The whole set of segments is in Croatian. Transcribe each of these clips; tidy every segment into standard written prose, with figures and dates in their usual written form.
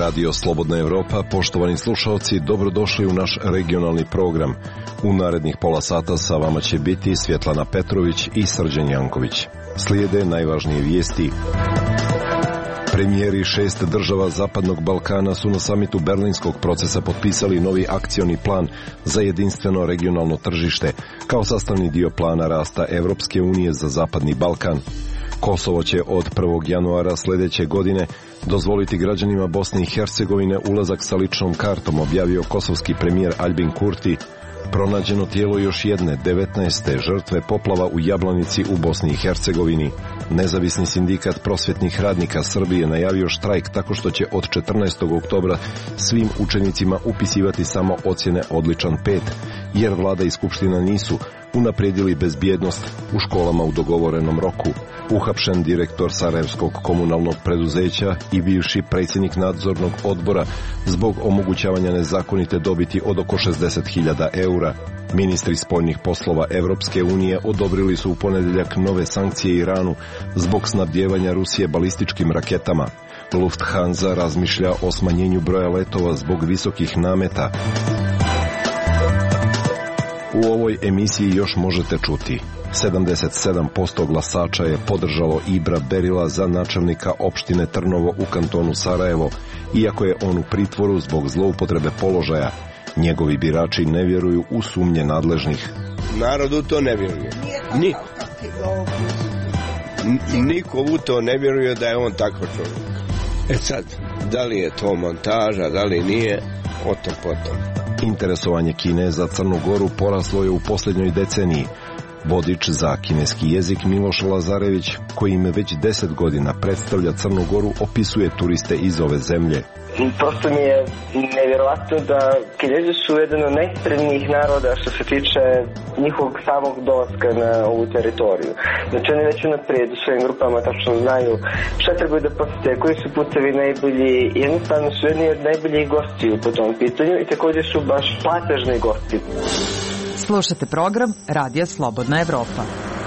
Radio Slobodna Evropa, poštovani slušalci, dobrodošli u naš regionalni program. U narednih pola sata sa vama će biti Svjetlana Petrović i Srđan Janković. Slijede najvažnije vijesti. Premijeri 6 država Zapadnog Balkana su na samitu Berlinskog procesa potpisali novi akcioni plan za jedinstveno regionalno tržište kao sastavni dio plana rasta Evropske unije za Zapadni Balkan. Kosovo će od 1. januara sljedeće godine dozvoliti građanima Bosne i Hercegovine ulazak sa ličnom kartom, objavio kosovski premijer Aljbin Kurti. Pronađeno tijelo još jedne 19. žrtve poplava u Jablanici u Bosni i Hercegovini. Nezavisni sindikat prosvjetnih radnika Srbije najavio štrajk tako što će od 14. oktobra svim učenicima upisivati samo ocjene odličan 5, jer vlada i skupština nisu unaprijedili bezbjednost u školama u dogovorenom roku. Uhapšen direktor Sarajevskog komunalnog preduzeća i bivši predsjednik nadzornog odbora zbog omogućavanja nezakonite dobiti od oko 60.000 eura. Ministri spoljnih poslova Evropske unije odobrili su u ponedjeljak nove sankcije Iranu zbog snabdijevanja Rusije balističkim raketama. Lufthansa razmišlja o smanjenju broja letova zbog visokih nameta. U ovoj emisiji još možete čuti: 77% glasača je podržalo Ibra Berila za načelnika opštine Trnovo u kantonu Sarajevo, iako je on u pritvoru zbog zloupotrebe položaja. Njegovi birači ne vjeruju u sumnje nadležnih. Narod u to ne vjeruje. Niko u to ne vjeruje da je on takav čovjek. Sad, da li je to montaža, da li nije, o tom potom. Interesovanje Kine za Crnu Goru poraslo je u posljednjoj deceniji. Vodič za kineski jezik Miloš Lazarević, koji im već 10 godina predstavlja Crnu Goru, opisuje turiste iz ove zemlje. Prosto mi je nevjerovatno da Kinezi su jedan od najspremnijih naroda što se tiče njihovog samog dolaska na ovu teritoriju. Znači oni već unaprijed u svojim grupama tačno znaju šta trebaju da posjete, koji su putevi najbolji, jednostavno su jedni od najboljih gostiju po tom pitanju i također su baš platežni gosti. Slušate program Radija Slobodna Evropa.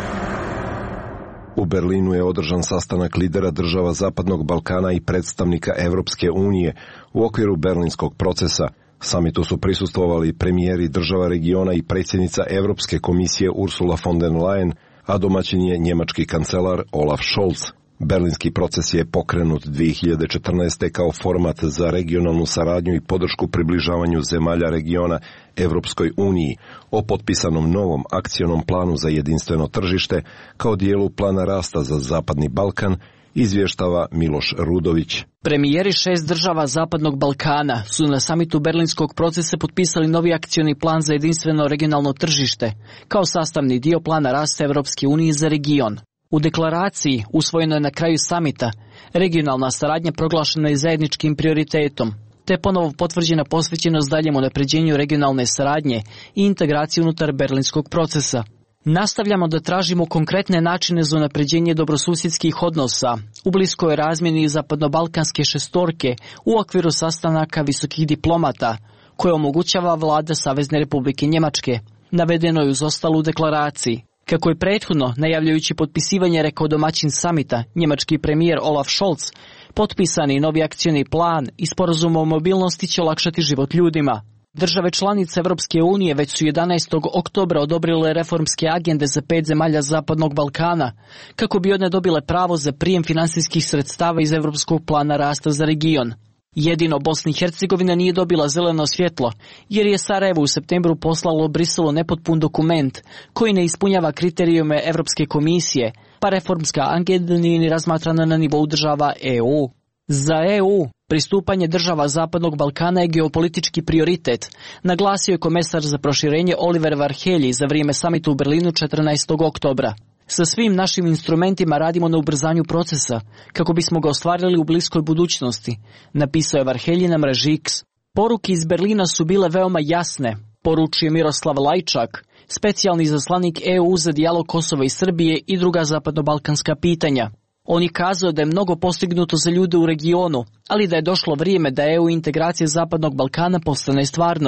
U Berlinu je održan sastanak lidera država Zapadnog Balkana i predstavnika Evropske unije u okviru Berlinskog procesa. Samitu su prisustvovali premijeri država regiona i predsjednica Europske komisije Ursula von der Leyen, a domaćin je njemački kancelar Olaf Scholz. Berlinski proces je pokrenut 2014. kao format za regionalnu saradnju i podršku približavanju zemalja regiona Evropskoj uniji. O potpisanom novom akcionom planu za jedinstveno tržište kao dijelu plana rasta za Zapadni Balkan izvještava Miloš Rudović. Premijeri 6 država Zapadnog Balkana su na samitu Berlinskog procesa potpisali novi akcioni plan za jedinstveno regionalno tržište kao sastavni dio plana rasta Evropske unije za region. U deklaraciji, usvojenoj na kraju samita, regionalna saradnja proglašena je zajedničkim prioritetom, te ponovo potvrđena posvećenost daljem unapređenju regionalne saradnje i integraciji unutar berlinskog procesa. Nastavljamo da tražimo konkretne načine za unapređenje dobrosusjedskih odnosa u bliskoj razmjeni zapadnobalkanske šestorke u okviru sastanaka visokih diplomata, koje omogućava vlada Savezne Republike Njemačke, navedeno je uz ostalu u deklaraciji. Kako je prethodno, najavljajući potpisivanje, rekao domaćin samita, njemački premijer Olaf Scholz, potpisani novi akcioni plan i sporazum o mobilnosti će olakšati život ljudima. Države članice Evropske unije već su 11. oktobra odobrile reformske agende za 5 zemalja Zapadnog Balkana, kako bi one dobile pravo za prijem finansijskih sredstava iz Evropskog plana rasta za region. Jedino Bosna i Hercegovina nije dobila zeleno svjetlo, jer je Sarajevo u septembru poslalo Briselu nepotpun dokument koji ne ispunjava kriterijume Evropske komisije, pa reformska agenda nije ni razmatrana na nivou država EU. Za EU, pristupanje država Zapadnog Balkana je geopolitički prioritet, naglasio je komesar za proširenje Oliver Varhelyi za vrijeme samita u Berlinu 14. oktobra. Sa svim našim instrumentima radimo na ubrzanju procesa, kako bismo ga ostvarili u bliskoj budućnosti, napisao je Varhelyi na mreži X. Poruke iz Berlina su bile veoma jasne, poručuje Miroslav Lajčak, specijalni izaslanik EU za dijalog Kosova i Srbije i druga zapadnobalkanska pitanja. On je kazao da je mnogo postignuto za ljude u regionu, ali da je došlo vrijeme da EU integracija Zapadnog Balkana postane stvarnost.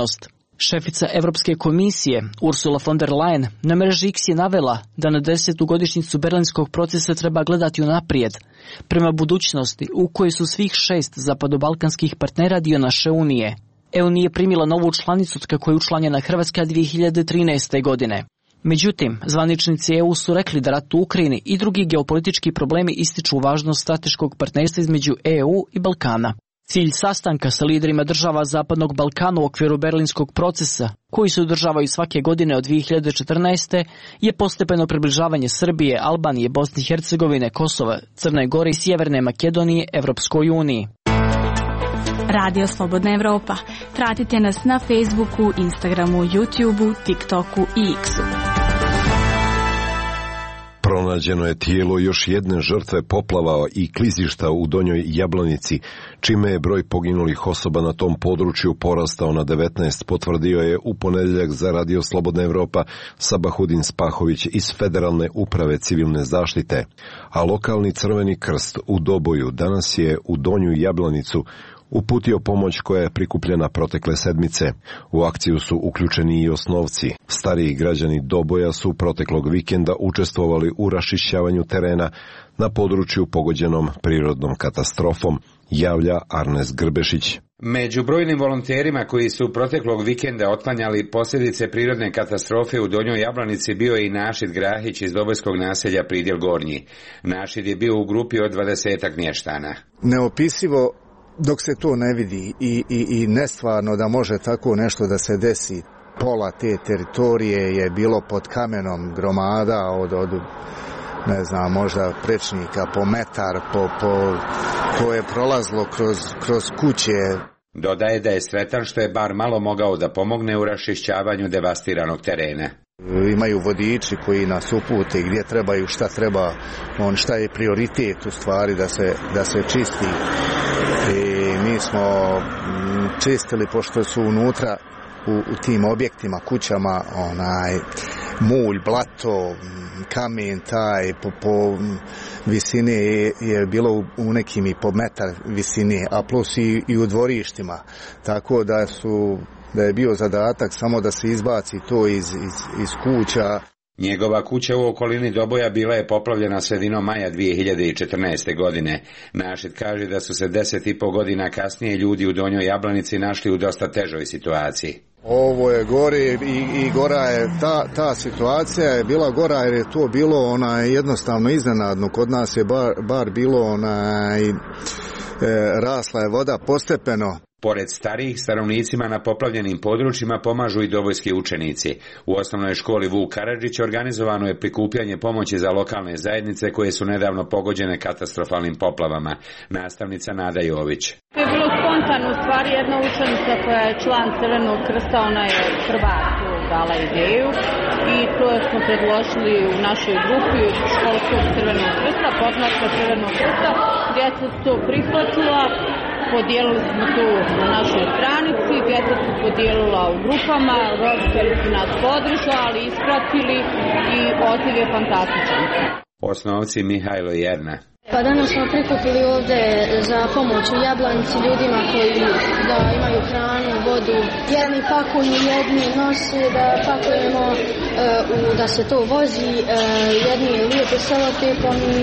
Šefica Evropske komisije Ursula von der Leyen na mreži X je navela da na 10. godišnjicu berlinskog procesa treba gledati unaprijed, prema budućnosti u kojoj su svih 6 zapadobalkanskih partnera dio naše unije. EU nije primila novu članicu od kako je učlanjena Hrvatska 2013. godine. Međutim, zvaničnici EU su rekli da rat u Ukrajini i drugi geopolitički problemi ističu važnost strateškog partnerstva između EU i Balkana. Cilj sastanka sa liderima država Zapadnog Balkana u okviru berlinskog procesa, koji se održavaju svake godine od 2014. je postepeno približavanje Srbije, Albanije, Bosne i Hercegovine, Kosova, Crne Gore i Sjeverne Makedonije Evropskoj uniji. Radio Slobodna Evropa. Pratite nas na Facebooku, Instagramu, YouTubeu, TikToku i X-u. Pronađeno je tijelo još jedne žrtve poplava i klizišta u Donjoj Jablanici, čime je broj poginulih osoba na tom području porastao na 19, potvrdio je u ponedjeljak za Radio Slobodna Evropa Sabahudin Spahović iz Federalne uprave civilne zaštite. A lokalni Crveni krst u Doboju danas je u Donju Jablanicu uputio pomoć koja je prikupljena protekle sedmice. U akciju su uključeni i osnovci. Stariji građani Doboja su proteklog vikenda učestvovali u raščišćavanju terena na području pogođenom prirodnom katastrofom, javlja Arnes Grbešić. Među brojnim volonterima koji su proteklog vikenda otklanjali posljedice prirodne katastrofe u Donjoj Jablanici bio je i Našid Grahić iz dobojskog naselja Pridjel Gornji. Našid je bio u grupi od 20 mještana. Neopisivo dok se to ne vidi i nestvarno da može tako nešto da se desi. Pola te teritorije je bilo pod kamenom gromada od ne znam, možda prečnika po metar, koje je prolazilo kroz kuće. Dodaje da je sretan što je bar malo mogao da pomogne u raščišćavanju devastiranog terena. Imaju vodiči koji nas upute gdje trebaju, šta treba, šta je prioritet u stvari da se čisti. I mi smo čistili, pošto su unutra u tim objektima, kućama, mulj, blato, kamen, taj po visini je bilo u nekim i po metar visini, a plus i u dvorištima. Tako da je bio zadatak samo da se izbaci to iz kuća. Njegova kuća u okolini Doboja bila je poplavljena sredinom maja 2014. godine. Našid kaže da su se 10,5 godina kasnije ljudi u Donjoj Jablanici našli u dosta težoj situaciji. Ovo je gore i gora je, ta situacija je bila gora jer je to bilo jednostavno iznenadno. Kod nas je bar bilo rasla je voda postepeno. Pored starijih, stanovnicima na poplavljenim područjima pomažu i dobojski učenici. U osnovnoj školi Vuk Karadžić organizovano je prikupljanje pomoći za lokalne zajednice koje su nedavno pogođene katastrofalnim poplavama. Nastavnica Nada Jović. To je bilo spontano, u stvari jedna učenica koja je član Crvenog krsta, ona je prva dala ideju i to smo predložili u našoj grupi školskog Crvenog krsta, podmlatka Crvenog krsta, djeca su to prihvatila. Podijelili smo to na našoj stranici, djeca su podijelila u grupama, roditelji su nas podržali, ispratili i odziv je fantastičan. Osnovci Mihajlo Jerna. Pa danas smo prikupili ovdje za pomoć u Jablanici ljudima koji da imaju hranu, vodu. Jedni pakuju, jedni nose, da pakujemo da se to vozi, jedni lijepe selotepom i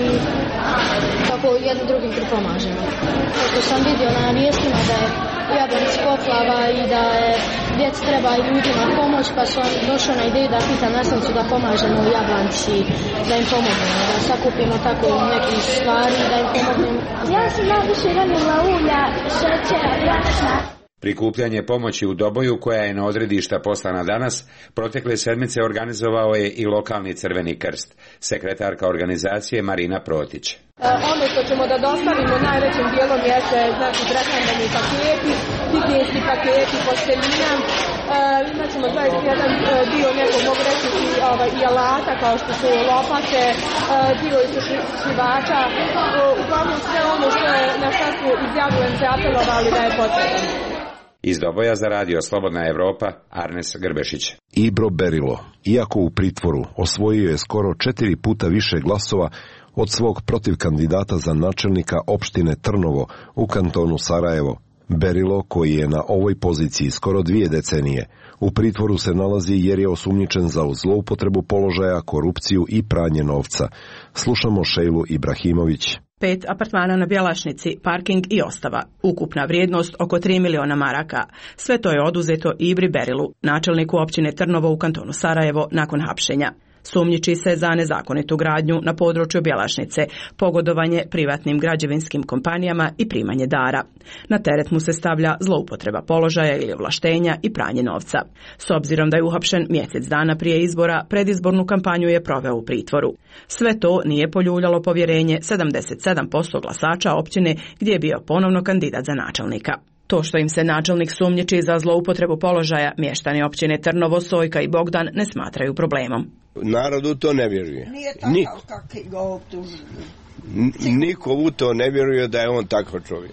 kako jedni drugim pripomažemo. Kako sam vidio na vijestima da je u Jablanici poplava i da je djeci treba i ljudima pomoć, pa su došli na ideju da pitam nastavnicu da pomažemo u Jablanici, da im pomognemo, da sakupimo tako nekih stvari, da im pomognemo. Ja sam najviše donijela ulja, šećera, brašna. Prikupljanje pomoći u Doboju, koja je na odredišta poslana danas, protekle sedmice organizovao je i lokalni Crveni krst. Sekretarka organizacije Marina Protić. Ono što ćemo da dostavimo najvećim dijelom jeste prehrambeni paketi, higijenski paketi, posteljina. Imat ćemo jedan dio nekog, mogu reći, i alata kao što su lopate, dio isušivača. Uglavnom sve ono na šta smo izjavljujem se apelovali da je potrebno. Iz Doboja za Radio Slobodna Evropa, Arnes Grbešić. Ibro Berilo, iako u pritvoru, osvojio je skoro 4 puta više glasova od svog protivkandidata za načelnika opštine Trnovo u kantonu Sarajevo, Berilo, koji je na ovoj poziciji skoro 2 decenije, u pritvoru se nalazi jer je osumnjičen za zloupotrebu položaja, korupciju i pranje novca. Slušamo Šejlu Ibrahimović. 5 apartmana na Bjelašnici, parking i ostava. Ukupna vrijednost oko 3 miliona maraka. Sve to je oduzeto Ibri Berilu, načelniku općine Trnovo u kantonu Sarajevo, nakon hapšenja. Sumnjiči se za nezakonitu gradnju na području Bjelašnice, pogodovanje privatnim građevinskim kompanijama i primanje dara. Na teret mu se stavlja zloupotreba položaja ili ovlaštenja i pranje novca. S obzirom da je uhapšen mjesec dana prije izbora, predizbornu kampanju je proveo u pritvoru. Sve to nije poljuljalo povjerenje 77% glasača općine gdje je bio ponovno kandidat za načelnika. To što im se načelnik sumnjiči za zloupotrebu položaja, mještani općine Trnovo, Sojka i Bogdan ne smatraju problemom. Narodu to ne vjeruje. Nije takav kakvi ga optužuju. Niko u to ne vjeruje da je on takav čovjek.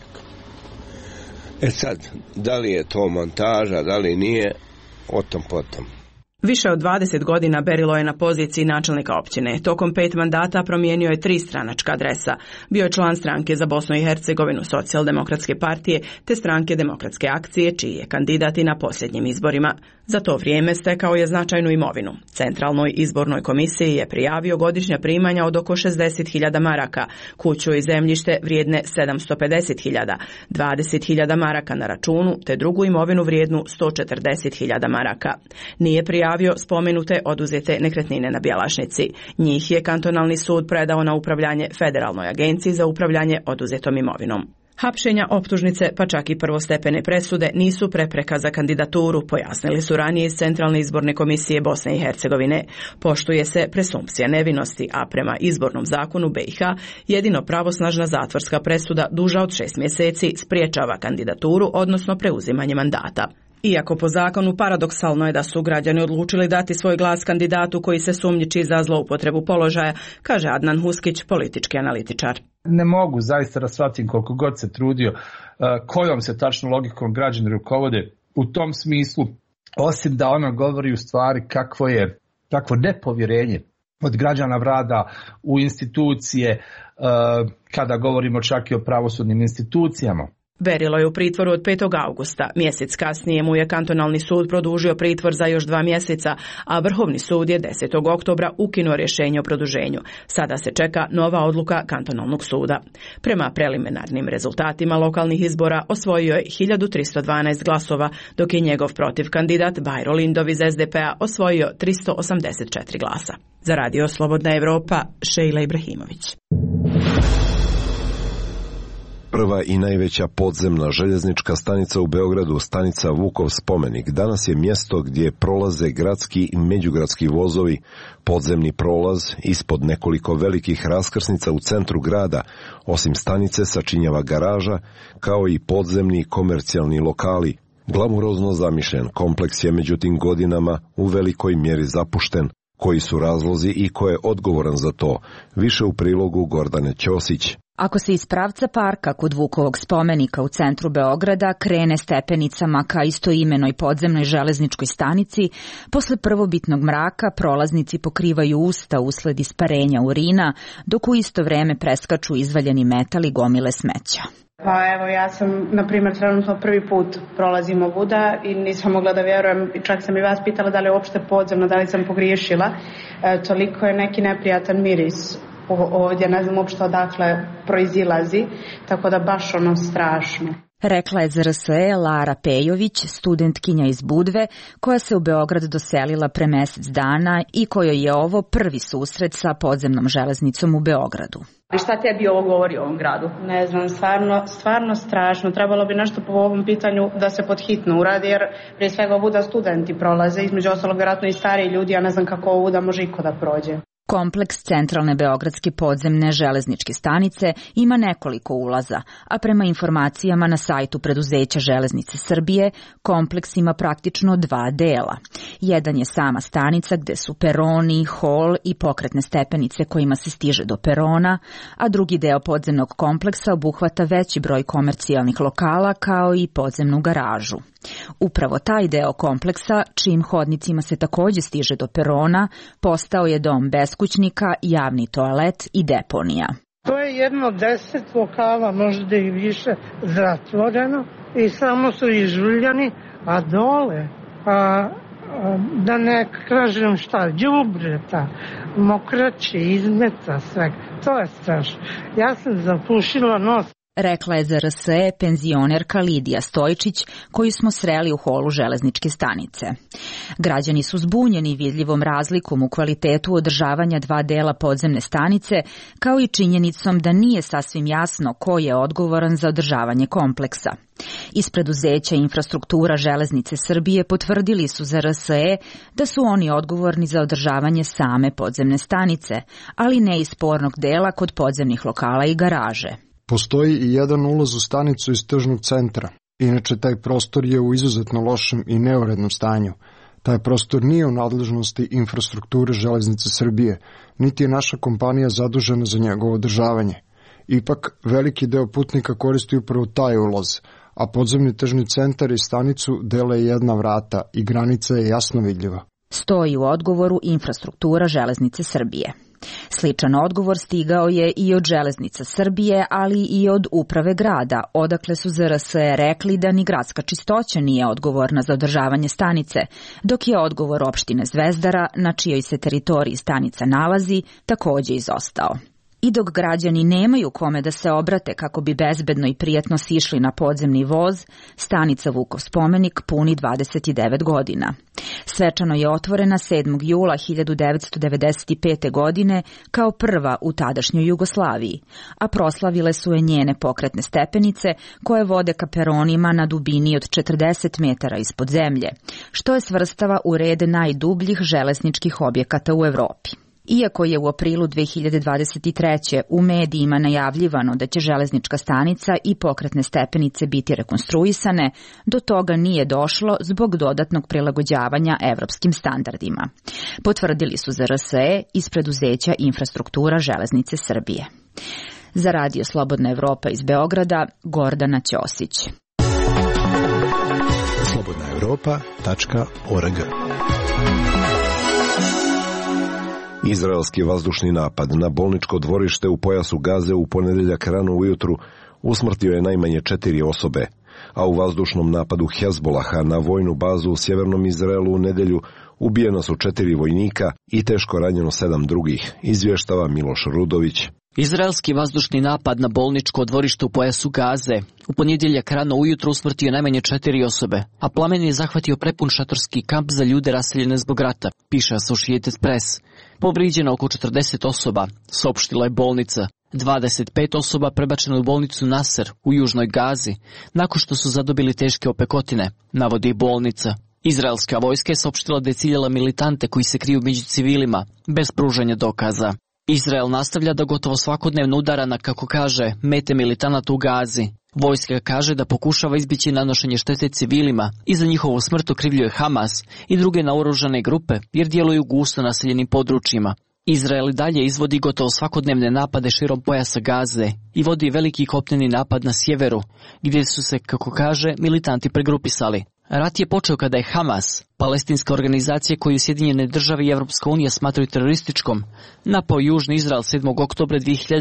Sad, da li je to montaža, da li nije, o tom potom. Više od 20 godina Berilo je na poziciji načelnika općine. Tokom 5 mandata promijenio je 3 stranačka adresa. Bio je član stranke za Bosnu i Hercegovinu Socijaldemokratske partije te stranke Demokratske akcije, čiji je kandidat i na posljednjim izborima. Za to vrijeme stekao je značajnu imovinu. Centralnoj izbornoj komisiji je prijavio godišnja primanja od oko 60.000 maraka, kuću i zemljište vrijedne 750.000, 20.000 maraka na računu te drugu imovinu vrijednu 140.000 maraka. Nije prijavio spomenute oduzete nekretnine na Bjelašnici. Njih je kantonalni sud predao na upravljanje Federalnoj agenciji za upravljanje oduzetom imovinom. Hapšenja, optužnice, pa čak i prvostepene presude nisu prepreka za kandidaturu, pojasnili su ranije iz Centralne izborne komisije Bosne i Hercegovine. Poštuje se presumpcija nevinosti, a prema izbornom zakonu BiH jedino pravosnažna zatvorska presuda duža od 6 mjeseci spriječava kandidaturu, odnosno preuzimanje mandata. Iako po zakonu paradoksalno je da su građani odlučili dati svoj glas kandidatu koji se sumnjiči za zloupotrebu položaja, kaže Adnan Huskić, politički analitičar. Ne mogu zaista da shvatim koliko god se trudio kojom se tačno logikom građani rukovode u tom smislu, osim da ona govori u stvari kakvo nepovjerenje od građana vlada u institucije, kada govorimo čak i o pravosudnim institucijama. Berilo je u pritvoru od 5. augusta. Mjesec kasnije mu je kantonalni sud produžio pritvor za još 2 mjeseca, a Vrhovni sud je 10. oktobra ukinuo rješenje o produženju. Sada se čeka nova odluka kantonalnog suda. Prema preliminarnim rezultatima lokalnih izbora osvojio je 1312 glasova, dok je njegov protiv kandidat Bajro Lindov iz SDP-a osvojio 384 glasa. Za Radio Slobodna Evropa, Šejla Ibrahimović. Prva i najveća podzemna željeznička stanica u Beogradu, stanica Vukov spomenik, danas je mjesto gdje prolaze gradski i međugradski vozovi, podzemni prolaz ispod nekoliko velikih raskrsnica u centru grada. Osim stanice sačinjava garaža, kao i podzemni komercijalni lokali. Glamurozno zamišljen kompleks je međutim godinama u velikoj mjeri zapušten. Koji su razlozi i ko je odgovoran za to? Više u prilogu Gordane Ćosić. Ako se iz pravca parka kod Vukovog spomenika u centru Beograda krene stepenicama ka istoimenoj podzemnoj železničkoj stanici, posle prvobitnog mraka prolaznici pokrivaju usta usled isparenja urina, dok u isto vrijeme preskaču izvaljeni metal i gomile smeća. Pa evo, ja sam, na primjer, trenutno prvi put prolazim ovuda i nisam mogla da vjerujem, čak sam i vas pitala da li je uopšte podzemno, da li sam pogriješila. Toliko je neki neprijatan miris ovdje, ne znam uopšte odakle proizilazi, tako da baš ono strašno. Rekla je ZRSE Lara Pejović, studentkinja iz Budve, koja se u Beograd doselila pre mjesec dana i kojoj je ovo prvi susret sa podzemnom železnicom u Beogradu. I šta tebi ovo govori o ovom gradu? Ne znam, stvarno strašno. Trebalo bi nešto po ovom pitanju da se podhitno uradi, jer prije svega ovuda studenti prolaze, između ostalog vjerojatno i stariji ljudi, ja ne znam kako ovuda može iko da prođe. Kompleks centralne beogradske podzemne železničke stanice ima nekoliko ulaza, a prema informacijama na sajtu preduzeća Železnice Srbije, kompleks ima praktično 2 dela. Jedan je sama stanica gde su peroni, hol i pokretne stepenice kojima se stiže do perona, a drugi deo podzemnog kompleksa obuhvata veći broj komercijalnih lokala kao i podzemnu garažu. Upravo taj deo kompleksa, čijim hodnicima se također stiže do perona, postao je dom beskućnika, javni toalet i deponija. To je jedno 10 lokala, možda i više, zatvoreno i samo su izžuljani, a dole, da ne kažem šta, đubreta, mokraće, izmeta, sve. To je strašno. Ja sam zapušila nos. Rekla je za RSE penzionerka Lidija Stojčić, koju smo sreli u holu železničke stanice. Građani su zbunjeni vidljivom razlikom u kvalitetu održavanja dva dela podzemne stanice, kao i činjenicom da nije sasvim jasno ko je odgovoran za održavanje kompleksa. Iz preduzeća Infrastruktura železnice Srbije potvrdili su za RSE da su oni odgovorni za održavanje same podzemne stanice, ali ne i spornog dela kod podzemnih lokala i garaže. Postoji i jedan ulaz u stanicu iz tržnog centra. Inače, taj prostor je u izuzetno lošem i neurednom stanju. Taj prostor nije u nadležnosti Infrastrukture železnice Srbije, niti je naša kompanija zadužena za njegovo održavanje. Ipak, veliki deo putnika koristi upravo taj ulaz, a podzemni tržni centar i stanicu dele jedna vrata i granica je jasno vidljiva. Stoji u odgovoru Infrastruktura železnice Srbije. Sličan odgovor stigao je i od Železnica Srbije, ali i od Uprave grada, odakle su za RSE rekli da ni gradska čistoća nije odgovorna za održavanje stanice, dok je odgovor opštine Zvezdara, na čijoj se teritoriji stanica nalazi, takođe izostao. I dok građani nemaju kome da se obrate kako bi bezbedno i prijatno sišli na podzemni voz, stanica Vukov spomenik puni 29 godina. Svečano je otvorena 7. jula 1995. godine kao prva u tadašnjoj Jugoslaviji, a proslavile su je njene pokretne stepenice koje vode ka peronima na dubini od 40 metara ispod zemlje, što je svrstava u red najdubljih železničkih objekata u Evropi. Iako je u aprilu 2023. u medijima najavljivano da će železnička stanica i pokretne stepenice biti rekonstruisane, do toga nije došlo zbog dodatnog prilagođavanja evropskim standardima. Potvrdili su za RSE iz preduzeća Infrastruktura železnice Srbije. Za Radio Slobodna Evropa iz Beograda, Gordana Ćosić. slobodnaevropa.org. Izraelski vazdušni napad na bolničko dvorište u pojasu Gaze u ponedeljak rano ujutru usmrtio je najmanje 4 osobe, a u vazdušnom napadu Hezbolaha na vojnu bazu u sjevernom Izraelu u nedelju ubijeno su 4 vojnika i teško ranjeno 7 drugih, izvještava Miloš Rudović. Izraelski vazdušni napad na bolničko dvorište u pojasu Gaze u ponedjeljak rano ujutro usmrtio najmanje 4 osobe, a plamen je zahvatio prepun šatorski kamp za ljude raseljene zbog rata, piše Associated Press. Povrijeđeno oko 40 osoba, saopštila je bolnica. 25 osoba prebačeno u bolnicu Nasser u južnoj Gazi, nakon što su zadobili teške opekotine, navodi bolnica. Izraelska vojska je saopštila da je ciljala militante koji se kriju među civilima, bez pružanja dokaza. Izrael nastavlja da gotovo svakodnevno udara na, kako kaže, mete militanata u Gazi. Vojska kaže da pokušava izbjeći nanošenje štete civilima i za njihovu smrt okrivljuje Hamas i druge naoružane grupe jer djeluju u gusto naseljenim područjima. Izrael dalje izvodi gotovo svakodnevne napade širom pojasa Gaze i vodi veliki kopneni napad na sjeveru, gdje su se, kako kaže, militanti pregrupisali. Rat je počeo kada je Hamas, palestinska organizacija koju Sjedinjene države i Evropska unija smatraju terorističkom, napao južni Izrael 7. oktobra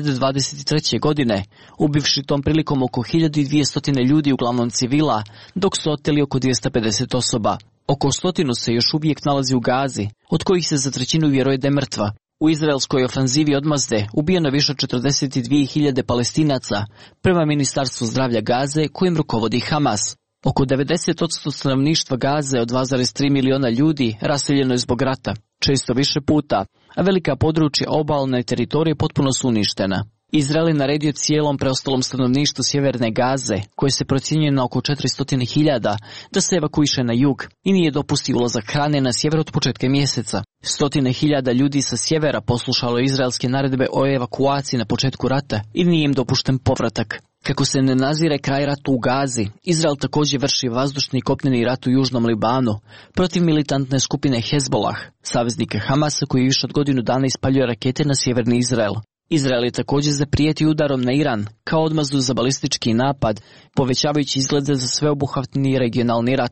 2023. godine, ubivši tom prilikom oko 1200 ljudi, uglavnom civila, dok su oteli oko 250 osoba. Oko 100 se još uvijek nalazi u Gazi, od kojih se za trećinu vjeruje da je mrtva. U izraelskoj ofanzivi odmazde ubijeno više od 42.000 Palestinaca, prema Ministarstvu zdravlja Gaze kojim rukovodi Hamas. Oko 90% stanovništva Gaze od 2,3 miliona ljudi raseljeno je zbog rata, često više puta, a velika područja obalne teritorije potpuno su uništena. Izrael je naredio cijelom preostalom stanovništvu sjeverne Gaze, koje se procjenjuje na oko 400.000, da se evakuiše na jug i nije dopustio ulazak hrane na sjever od početka mjeseca. 100.000 ljudi sa sjevera poslušalo izraelske naredbe o evakuaciji na početku rata i nije im dopušten povratak. Kako se ne nazire kraj ratu u Gazi, Izrael također vrši vazdušni i kopneni rat u južnom Libanu protiv militantne skupine Hezbolah, saveznike Hamasa koji više od godinu dana ispaljuje rakete na sjeverni Izrael. Izrael je također zaprijeti udarom na Iran kao odmazdu za balistički napad, povećavajući izglede za sveobuhvatni regionalni rat.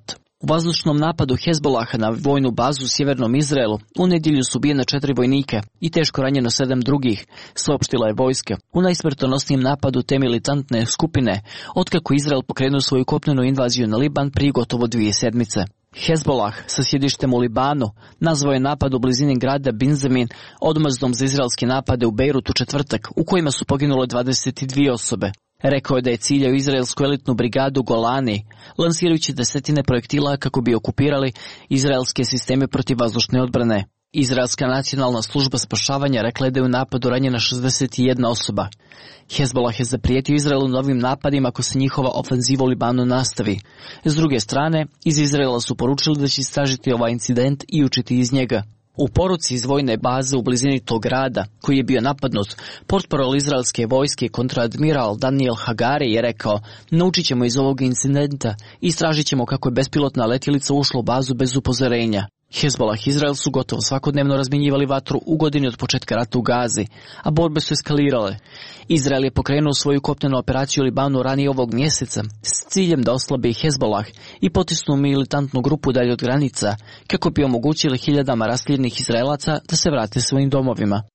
U vazdušnom napadu Hezbolaha na vojnu bazu u sjevernom Izraelu u nedjelju su ubijena 4 vojnika i teško ranjeno 7 drugih, saopštila je vojska. U najsmrtonosnijem napadu te militantne skupine, otkako Izrael pokrenuo svoju kopnenu invaziju na Liban prije gotovo 2 sedmice. Hezbolah sa sjedištem u Libanu nazvao je napad u blizini grada Binzamin odmazdom za izraelske napade u Bejrutu u četvrtak, u kojima su poginule 22 osobe. Rekao je da je ciljao izraelsku elitnu brigadu Golani, lansirajući desetine projektila kako bi okupirali izraelske sisteme protivvazdušne odbrane. Izraelska nacionalna služba spašavanja rekla je da je u napadu ranjena 61 osoba. Hezbolah je zaprijetio Izraelu novim napadima ako se njihova ofenziva u Libanu nastavi. S druge strane, iz Izraela su poručili da će istražiti ovaj incident i učiti iz njega. U poruci iz vojne baze u blizini tog grada, koji je bio napadnut, portparol izraelske vojske kontradmiral Daniel Hagari je rekao: naučit ćemo iz ovog incidenta i istražit ćemo kako je bespilotna letjelica ušla u bazu bez upozorenja. Hezbolah i Izrael su gotovo svakodnevno razmjenjivali vatru u godini od početka rata u Gazi, a borbe su eskalirale. Izrael je pokrenuo svoju kopnenu operaciju u Libanu ranije ovog mjeseca s ciljem da oslabi Hezbolah i potisnu militantnu grupu dalje od granica, kako bi omogućili hiljadama raseljenih Izraelaca da se vrate svojim domovima.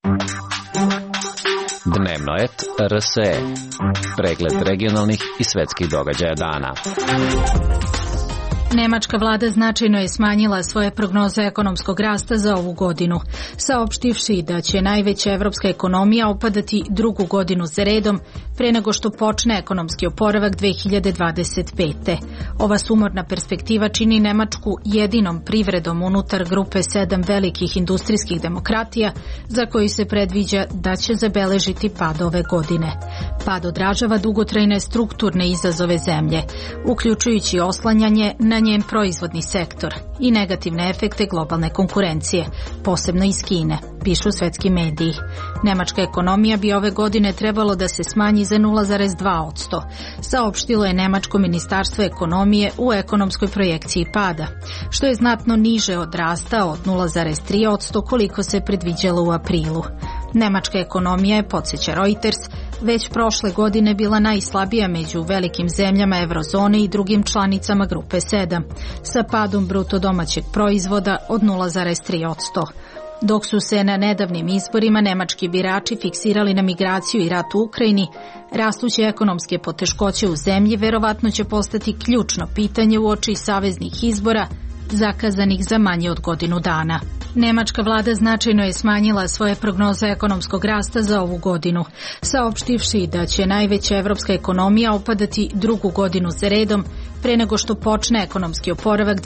Dnevno et RSE. Pregled regionalnih i svetskih događaja dana. Nemačka vlada značajno je smanjila svoje prognoze ekonomskog rasta za ovu godinu, saopštivši da će najveća evropska ekonomija opadati drugu godinu za redom pre nego što počne ekonomski oporavak 2025. Ova sumorna perspektiva čini Nemačku jedinom privredom unutar grupe 7 velikih industrijskih demokratija za koji se predviđa da će zabeležiti pad ove godine. Pad odražava dugotrajne strukturne izazove zemlje, uključujući oslanjanje na njen proizvodni sektor i negativne efekte globalne konkurencije, posebno iz Kine, pišu svetski mediji. Nemačka ekonomija bi ove godine trebalo da se smanji za 0,2%, saopštilo je Nemačko ministarstvo ekonomije u ekonomskoj projekciji pada, što je znatno niže od rasta od 0,3% koliko se predviđalo u aprilu. Nemačka ekonomija je, podsjeća Reuters, već prošle godine bila najslabija među velikim zemljama eurozone i drugim članicama grupe 7, sa padom bruto domaćeg proizvoda od 0,3%. Dok su se na nedavnim izborima nemački birači fiksirali na migraciju i rat u Ukrajini, rastuće ekonomske poteškoće u zemlji verovatno će postati ključno pitanje uoči saveznih izbora zakazanih za manje od godinu dana. Nemačka vlada značajno je smanjila svoje prognoze ekonomskog rasta za ovu godinu, saopštivši da će najveća evropska ekonomija opadati drugu godinu za redom pre nego što počne ekonomski oporavak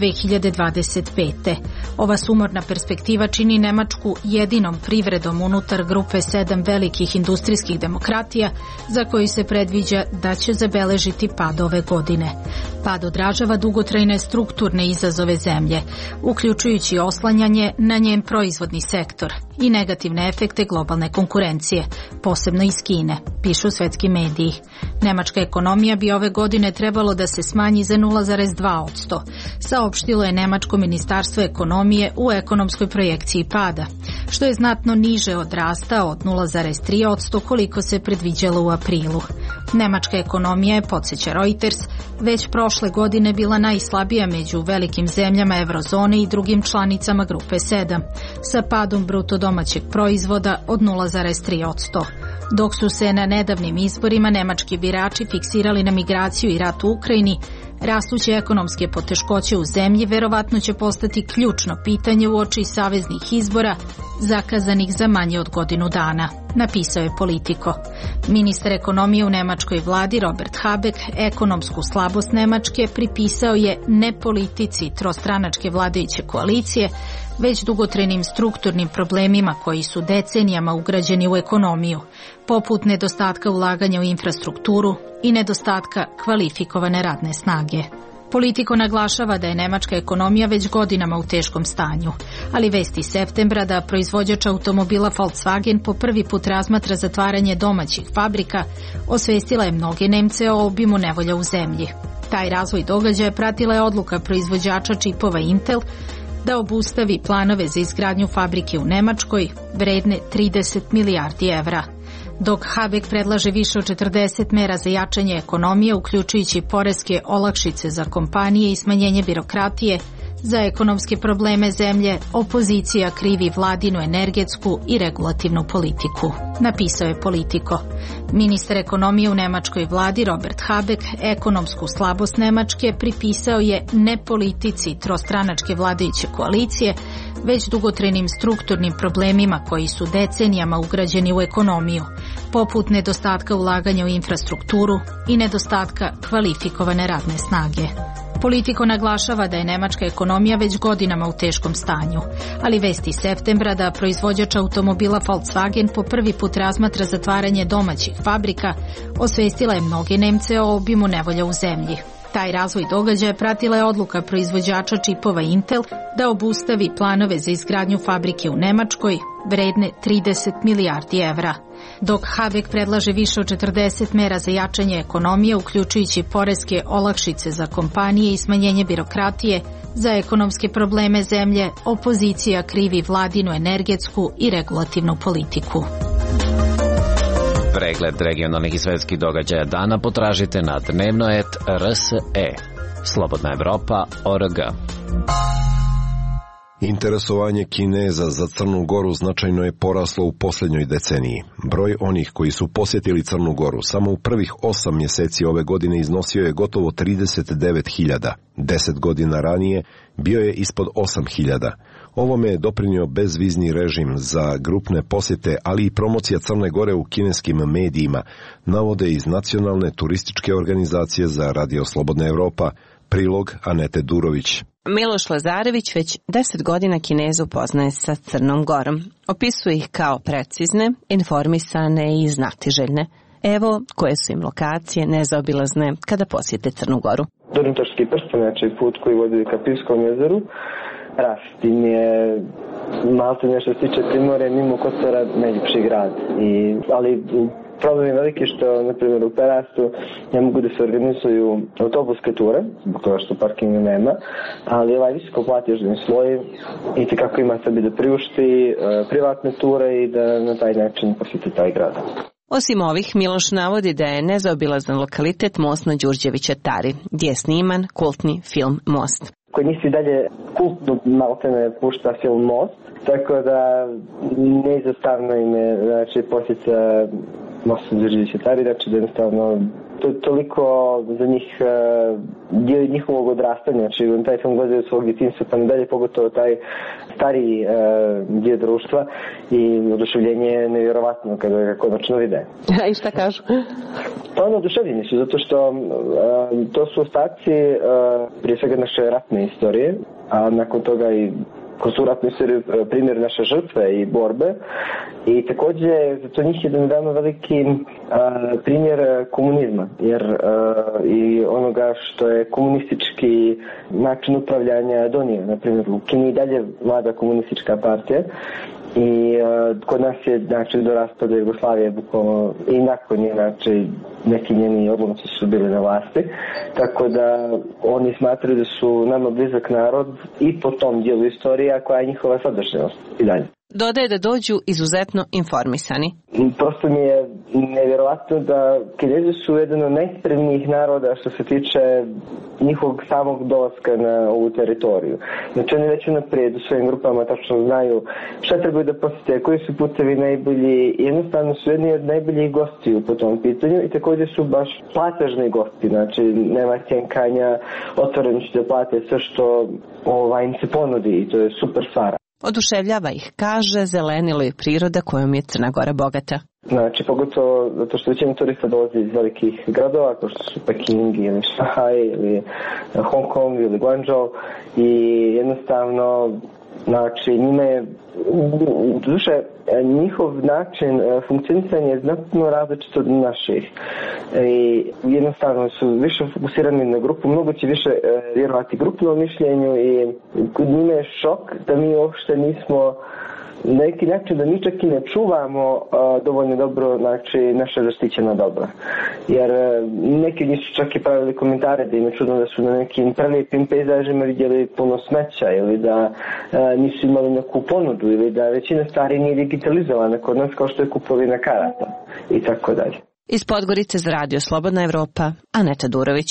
2025. Ova sumorna perspektiva čini Nemačku jedinom privredom unutar grupe 7 velikih industrijskih demokratija za koji se predviđa da će zabeležiti pad ove godine. Pad odražava dugotrajne strukturne izazove zemlje, uključujući oslanjanje na njen proizvodni sektor i negativne efekte globalne konkurencije, posebno iz Kine, pišu svetski mediji. Nemačka ekonomija bi ove godine trebalo da se smanji za 0,2%, saopštilo je Nemačko ministarstvo ekonomije u ekonomskoj projekciji pada, što je znatno niže od rasta od 0,3% koliko se predviđalo u aprilu. Nemačka ekonomija je, podsjeća Reuters, već prošle godine bila najslabija među velikim zemljama eurozone i drugim članicama grupe 7, sa padom bruto domaćeg proizvoda od 0,3%. Dok su se na nedavnim izborima nemački birači fiksirali na migraciju i rat u Ukrajini, rastuće ekonomske poteškoće u zemlji verovatno će postati ključno pitanje uoči saveznih izbora zakazanih za manje od godinu dana, napisao je Politico. Ministar ekonomije u nemačkoj vladi Robert Habeck ekonomsku slabost Nemačke pripisao je ne politici trostranačke vladajuće koalicije, već dugotrajnim strukturnim problemima koji su decenijama ugrađeni u ekonomiju, poput nedostatka ulaganja u infrastrukturu i nedostatka kvalifikovane radne snage. Politico naglašava da je nemačka ekonomija već godinama u teškom stanju, ali vesti septembra da proizvođač automobila Volkswagen po prvi put razmatra zatvaranje domaćih fabrika osvestila je mnoge Nemce o obimu nevolja u zemlji. Taj razvoj događaja pratila je odluka proizvođača čipova Intel da obustavi planove za izgradnju fabrike u Nemačkoj vredne 30 milijardi evra. Dok Habeck predlaže više od 40 mera za jačanje ekonomije, uključujući poreske olakšice za kompanije i smanjenje birokratije, za ekonomske probleme zemlje opozicija krivi vladinu energetsku i regulativnu politiku. Napisao je Politico. Ministar ekonomije u nemačkoj vladi Robert Habeck ekonomsku slabost Nemačke pripisao je ne politici trostranačke vladajuće koalicije, već dugotrajnim strukturnim problemima koji su decenijama ugrađeni u ekonomiju, poput nedostatka ulaganja u infrastrukturu i nedostatka kvalifikovane radne snage. Politico naglašava da je nemačka ekonomija već godinama u teškom stanju, ali vesti septembra da proizvođač automobila Volkswagen po prvi put razmatra zatvaranje domaćih fabrika osvestila je mnoge Nemce o obimu nevolja u zemlji. Taj razvoj događaja pratila je odluka proizvođača čipova Intel da obustavi planove za izgradnju fabrike u Nemačkoj vredne 30 milijardi evra. Dok Habeck predlaže više od 40 mera za jačanje ekonomije, uključujući poreske olakšice za kompanije i smanjenje birokratije, za ekonomske probleme zemlje opozicija krivi vladinu energetsku i regulativnu politiku. Pregled regionalnih i svetskih događaja dana potražite na dnevno.rs.e. Slobodna Evropa.org. Interesovanje Kineza za Crnu Goru značajno je poraslo u posljednjoj deceniji. Broj onih koji su posjetili Crnu Goru samo u prvih 8 mjeseci ove godine iznosio je gotovo 39.000. 10 godina ranije bio je ispod 8.000. Ovome je doprinio bezvizni režim za grupne posjete, ali i promocija Crne Gore u kineskim medijima, navode iz Nacionalne turističke organizacije za Radio Slobodna Evropa, prilog Anete Durović. Miloš Lazarević već 10 godina Kinezu poznaje sa Crnom Gorom. Opisuje ih kao precizne, informisane i znatiželjne. Evo koje su im lokacije nezaobilazne kada posjete Crnu Goru. Dornitorski prsten, znači put koji vodi ka Pivskom jezeru. Rastin je malto nešto se tiče Primorja, mimo Kotora, najljepši grad. Ali problem je veliki što, na primjer, u Perastu ne mogu da se organizuju autobuske ture, zbog toga što parkinga nema, ali ovaj visoko platežni sloj i kako ima sebi da priušti privatne ture i da na taj način posjeti taj grad. Osim ovih, Miloš navodi da je nezaobilazan lokalitet most na Đurđevića Tari, gdje je sniman kultni film Most. Kod njih se dalje kultno maltene pušta film Most, tako da neizostavno im je posjeća most na Đurđevića Tari, znači da jednostavno to je toliko za njih dio njihovog odrastanja, znači taj film gledaju svog djetinjstva pa nadalje, pogotovo taj stariji dio društva i oduševljenje je nevjerovatno kada ga konačno vide. I šta kažu? Pa oduševljeni su, zato što to su ostaci prije svega naše ratne istorije, a nakon toga i kroz tu ratnu istoriju primjer naše žrtve i borbe. I također za to njih je nedavno veliki primjer komunizma, jer i onoga što je komunistički način upravljanja donio. Na primjer, u Kini i dalje vlada komunistička partija i kod nas je do raspada Jugoslavije bukvalno i nakon nje, neki njeni odlomci su bili na vlasti, tako da oni smatraju da su nama blizak narod i po tom dijelu istorija koja je njihova sadašnjost i dalje. Dodaje da dođu izuzetno informisani. Prosto mi je nevjerovatno da Kinezi su jedan od najspremnijih naroda što se tiče njihovog samog dolaska na ovu teritoriju. Znači oni već unaprijed u svojim grupama tačno znaju šta trebaju da posjete, koji su putevi najbolji, jednostavno su jedni od najboljih gostiju po tom pitanju i također su baš platežni gosti, znači nema cjenkanja, otvoreno će da plate sve što im se ponudi i to je super stvar. Oduševljava ih, kaže, zelenilo je priroda kojom je Crna Gora bogata. Znači, pogotovo zato što većina turista dolazi iz velikih gradova, kao što su Peking ili Šahaj ili Hong Kong ili Guangzhou i jednostavno, znači, njima je duše, njihov način funkcionisanja je znatno različit od naših. I jednostavno su više fokusirani na grupu, mnogo će više vjerovati grupnom mišljenju i kod njima je šok da mi uopšte nismo na neki način da mi čak i ne čuvamo dovoljno dobro, znači, naše zaštićena dobra. Jer neki od njih su čak i pravili komentare da im je čudno da su na nekim prelijepim pejzažima vidjeli puno smeća ili da nisu imali neku ponudu ili da većina stvari nije digitalizovana kod nas kao što je kupovina karata i tako dalje. Iz Podgorice za Radio Slobodna Evropa, Aneta Durović.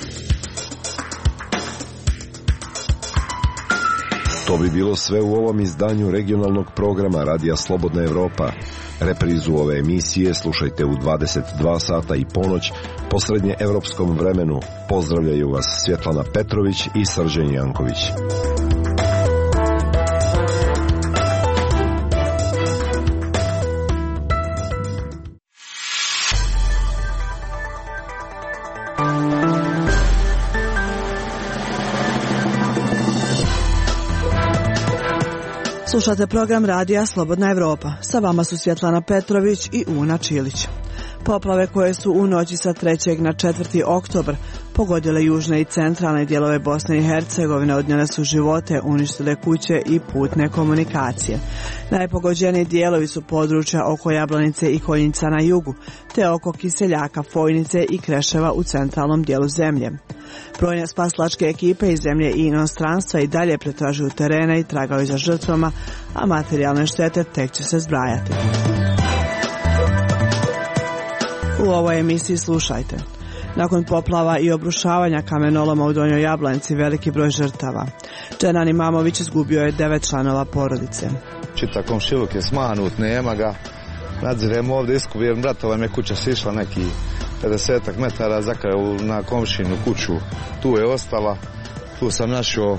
To bi bilo sve u ovom izdanju regionalnog programa Radija Slobodna Evropa. Reprizu ove emisije slušajte u 22 sata i ponoć po srednje evropskom vremenu. Pozdravljaju vas Svjetlana Petrović i Srđan Janković. Slušate program Radija Slobodna Evropa. Sa vama su Svjetlana Petrović i Una Čilić. Poplave koje su u noći sa 3. na 4. oktobar pogodile južne i centralne dijelove Bosne i Hercegovine, odnijele su živote, uništile kuće i putne komunikacije. Najpogođeniji dijelovi su područja oko Jablanice i Konjica na jugu, te oko Kiseljaka, Fojnice i Kreševa u centralnom dijelu zemlje. Brojne spasilačke ekipe iz zemlje i inostranstva i dalje pretražuju terene i tragaju za žrtvama, a materijalne štete tek će se zbrajati. U ovoj emisiji slušajte. Nakon poplava i obrušavanja kamenoloma u Donjoj Jablanici veliki broj žrtava. Dženan Imamović izgubio je 9 članova porodice. Čita komšiluk je smanut, nema ga. Nadziremo ovdje iskup, jer bratova me kuća sišla neki 50 metara za kraju na komšinu kuću. Tu je ostala. Tu sam našao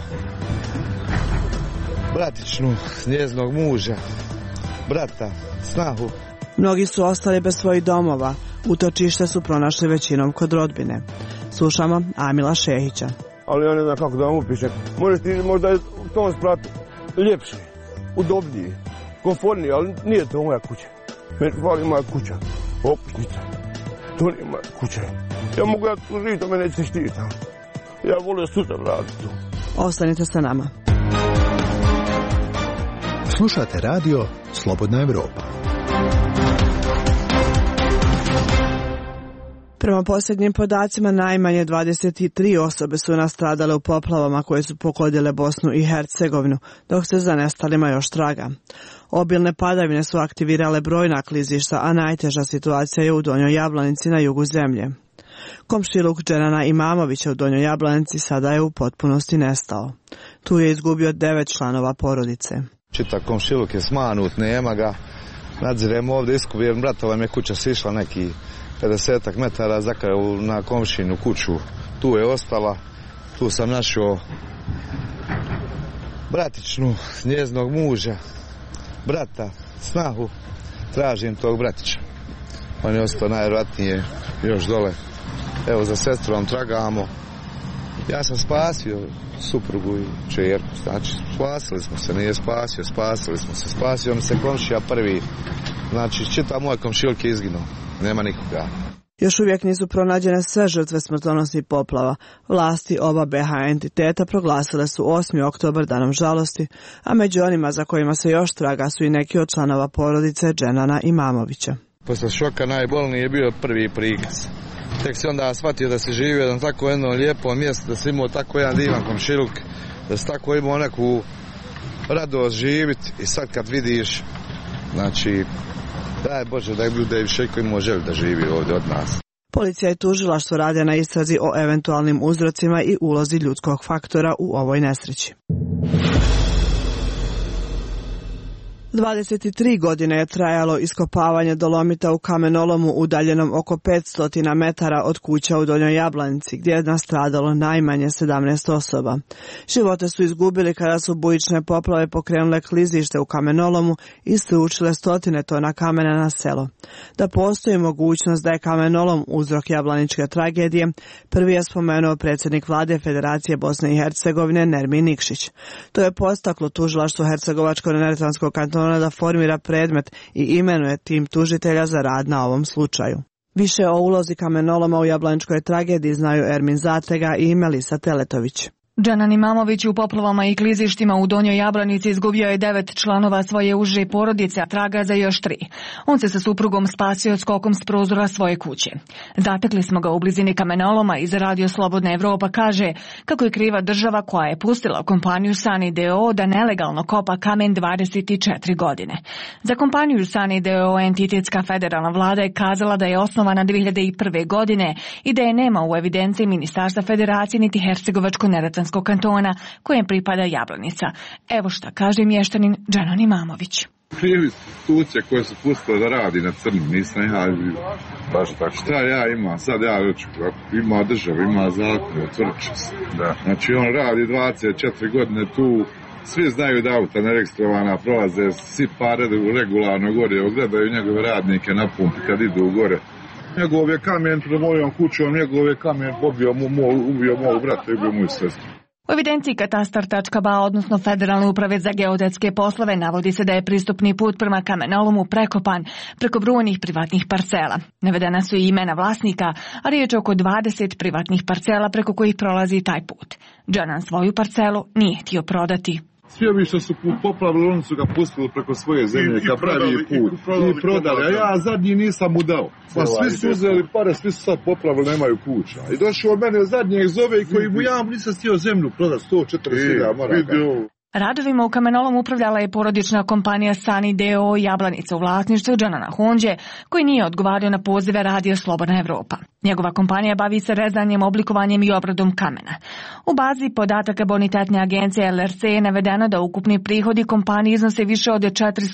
bratičnu njeznog muža, brata, snahu. Mnogi su ostali bez svojih domova. Utočište su pronašli većinom kod rodbine. Slušamo Amila Šehića. Ali ja ne znam kako da vam upišem. Možda je to sprat ljepši, udobniji, konforniji, ali nije to moja kuća. Meni hvali moja kuća, okućnica. To nije moja kuća. Ja mogu ja tu živjeti, a me neće štiti. Ja volio sutra vratiti tu. Ostanite sa nama. Slušate radio Slobodna Evropa. Prema posljednjim podacima, najmanje 23 osobe su nastradale u poplavama koje su pogodile Bosnu i Hercegovinu, dok se za nestalima još traga. Obilne padavine su aktivirale brojna klizišta, a najteža situacija je u Donjoj Jablanici na jugu zemlje. Komšiluk Dženana Imamovića u Donjoj Jablanici sada je u potpunosti nestao. Tu je izgubio 9 članova porodice. Čita komšiluk je smanut, nema ga. Nadziremo ovdje iskup, jer bratova me kuća sišla neki 50 metara za kraju na komšinu kuću. Tu je ostala. Tu sam našao bratičnu njeznog muža, brata, snahu. Tražim tog bratića. On je ostao najvjerojatnije još dole. Evo, za sestrom tragamo. Ja sam spasio suprugu i čerku. Znači, spasili smo se, nije spasio, spasili smo se. Spasio mi se komšija prvi. Znači, čita moj komšilk je izginuo. Nema nikoga. Još uvijek nisu pronađene sve žrtve smrtonosnih poplava. Vlasti oba BH entiteta proglasile su 8. oktobar danom žalosti, a među onima za kojima se još traga su i neki od članova porodice Dženana Imamovića. Posle šoka najbolniji je bio prvi prikaz. Tek si onda shvatio da si živio na tako jedno lijepo mjesto, da si imao tako jedan divan komšiluk, da si tako imao neku radost živjeti i sad kad vidiš, znači, daj Bože da je bude više koji imao želju da živi ovdje od nas. Policija i tužilaštvo rade na istrazi o eventualnim uzrocima i ulozi ljudskog faktora u ovoj nesreći. 23 godine je trajalo iskopavanje dolomita u kamenolomu udaljenom oko 500 metara od kuća u Donjoj Jablanici, gdje je nastradalo najmanje 17 osoba. Živote su izgubili kada su bujične poplave pokrenule klizište u kamenolomu i stručile stotine tona kamena na selo. Da postoji mogućnost da je kamenolom uzrok jablaničke tragedije, prvi je spomenuo predsjednik vlade Federacije Bosne i Hercegovine Nermin Nikšić. To je postaklo tužilaštvo Hercegovačko-neretvanskog kantona da formira predmet i imenuje tim tužitelja za rad na ovom slučaju. Više o ulozi kamenoloma u jablaničkoj tragediji znaju Ermin Zatrega i Melisa Teletović. Džanan Imamović u poplavama i klizištima u Donjoj Jablanici izgubio je 9 članova svoje uže porodice, a traga za još 3. On se sa suprugom spasio skokom s prozora svoje kuće. Zatekli smo ga u blizini kamenoloma i za Radio Slobodna Evropa kaže kako je kriva država koja je pustila kompaniju Sani DO da nelegalno kopa kamen 24 godine. Za kompaniju Sani DO entitetska federalna vlada je kazala da je osnovana 2001. godine i da je nema u evidenciji Ministarstva federacije niti Hercegovačko-Neretvanskog kantona kojem pripada Jablanica. Evo šta kaže mještanin Džanan Imamović. Krivi institucije koje su pustile da radi na crnom, nisam ja baš tako. Šta ja imam? Sad ja reću, ima država, ima zakon, otvrdit će se. Znači on radi 24 godine tu, svi znaju da auta neregistrovana prolaze, svi pare regularno gore, ogledaju njegove radnike na pumpi kad idu gore. Njegov je kamen pred mojom kućom, njegov je kamen ubio moju brata i ubio moju sestru. U evidenciji katastar.ba, odnosno Federalne uprave za geodetske poslove, navodi se da je pristupni put prema kamenolomu prekopan preko brojnih privatnih parcela. Navedena su i imena vlasnika, a riječ je oko 20 privatnih parcela preko kojih prolazi taj put. Džanan svoju parcelu nije htio prodati. Svi ovi što su poplavili, oni su ga pustili preko svoje zemlje, ka pravi put. I prodali, a ja zadnji nisam mu dao. Pa svi su uzeli pare, svi su sad poplavili, nemaju kuća. I došao od mene zadnjeg zove koji mu ja nisam stio zemlju prodati 140.000 maraka. Radovima u kamenolomu upravljala je porodična kompanija Sani DO Jablanica u vlasništvu Džanana Hondje, koji nije odgovario na pozive Radio Slobodna Evropa. Njegova kompanija bavi se rezanjem, oblikovanjem i obradom kamena. U bazi podataka bonitetne agencije LRC je navedeno da ukupni prihodi kompanije iznose više od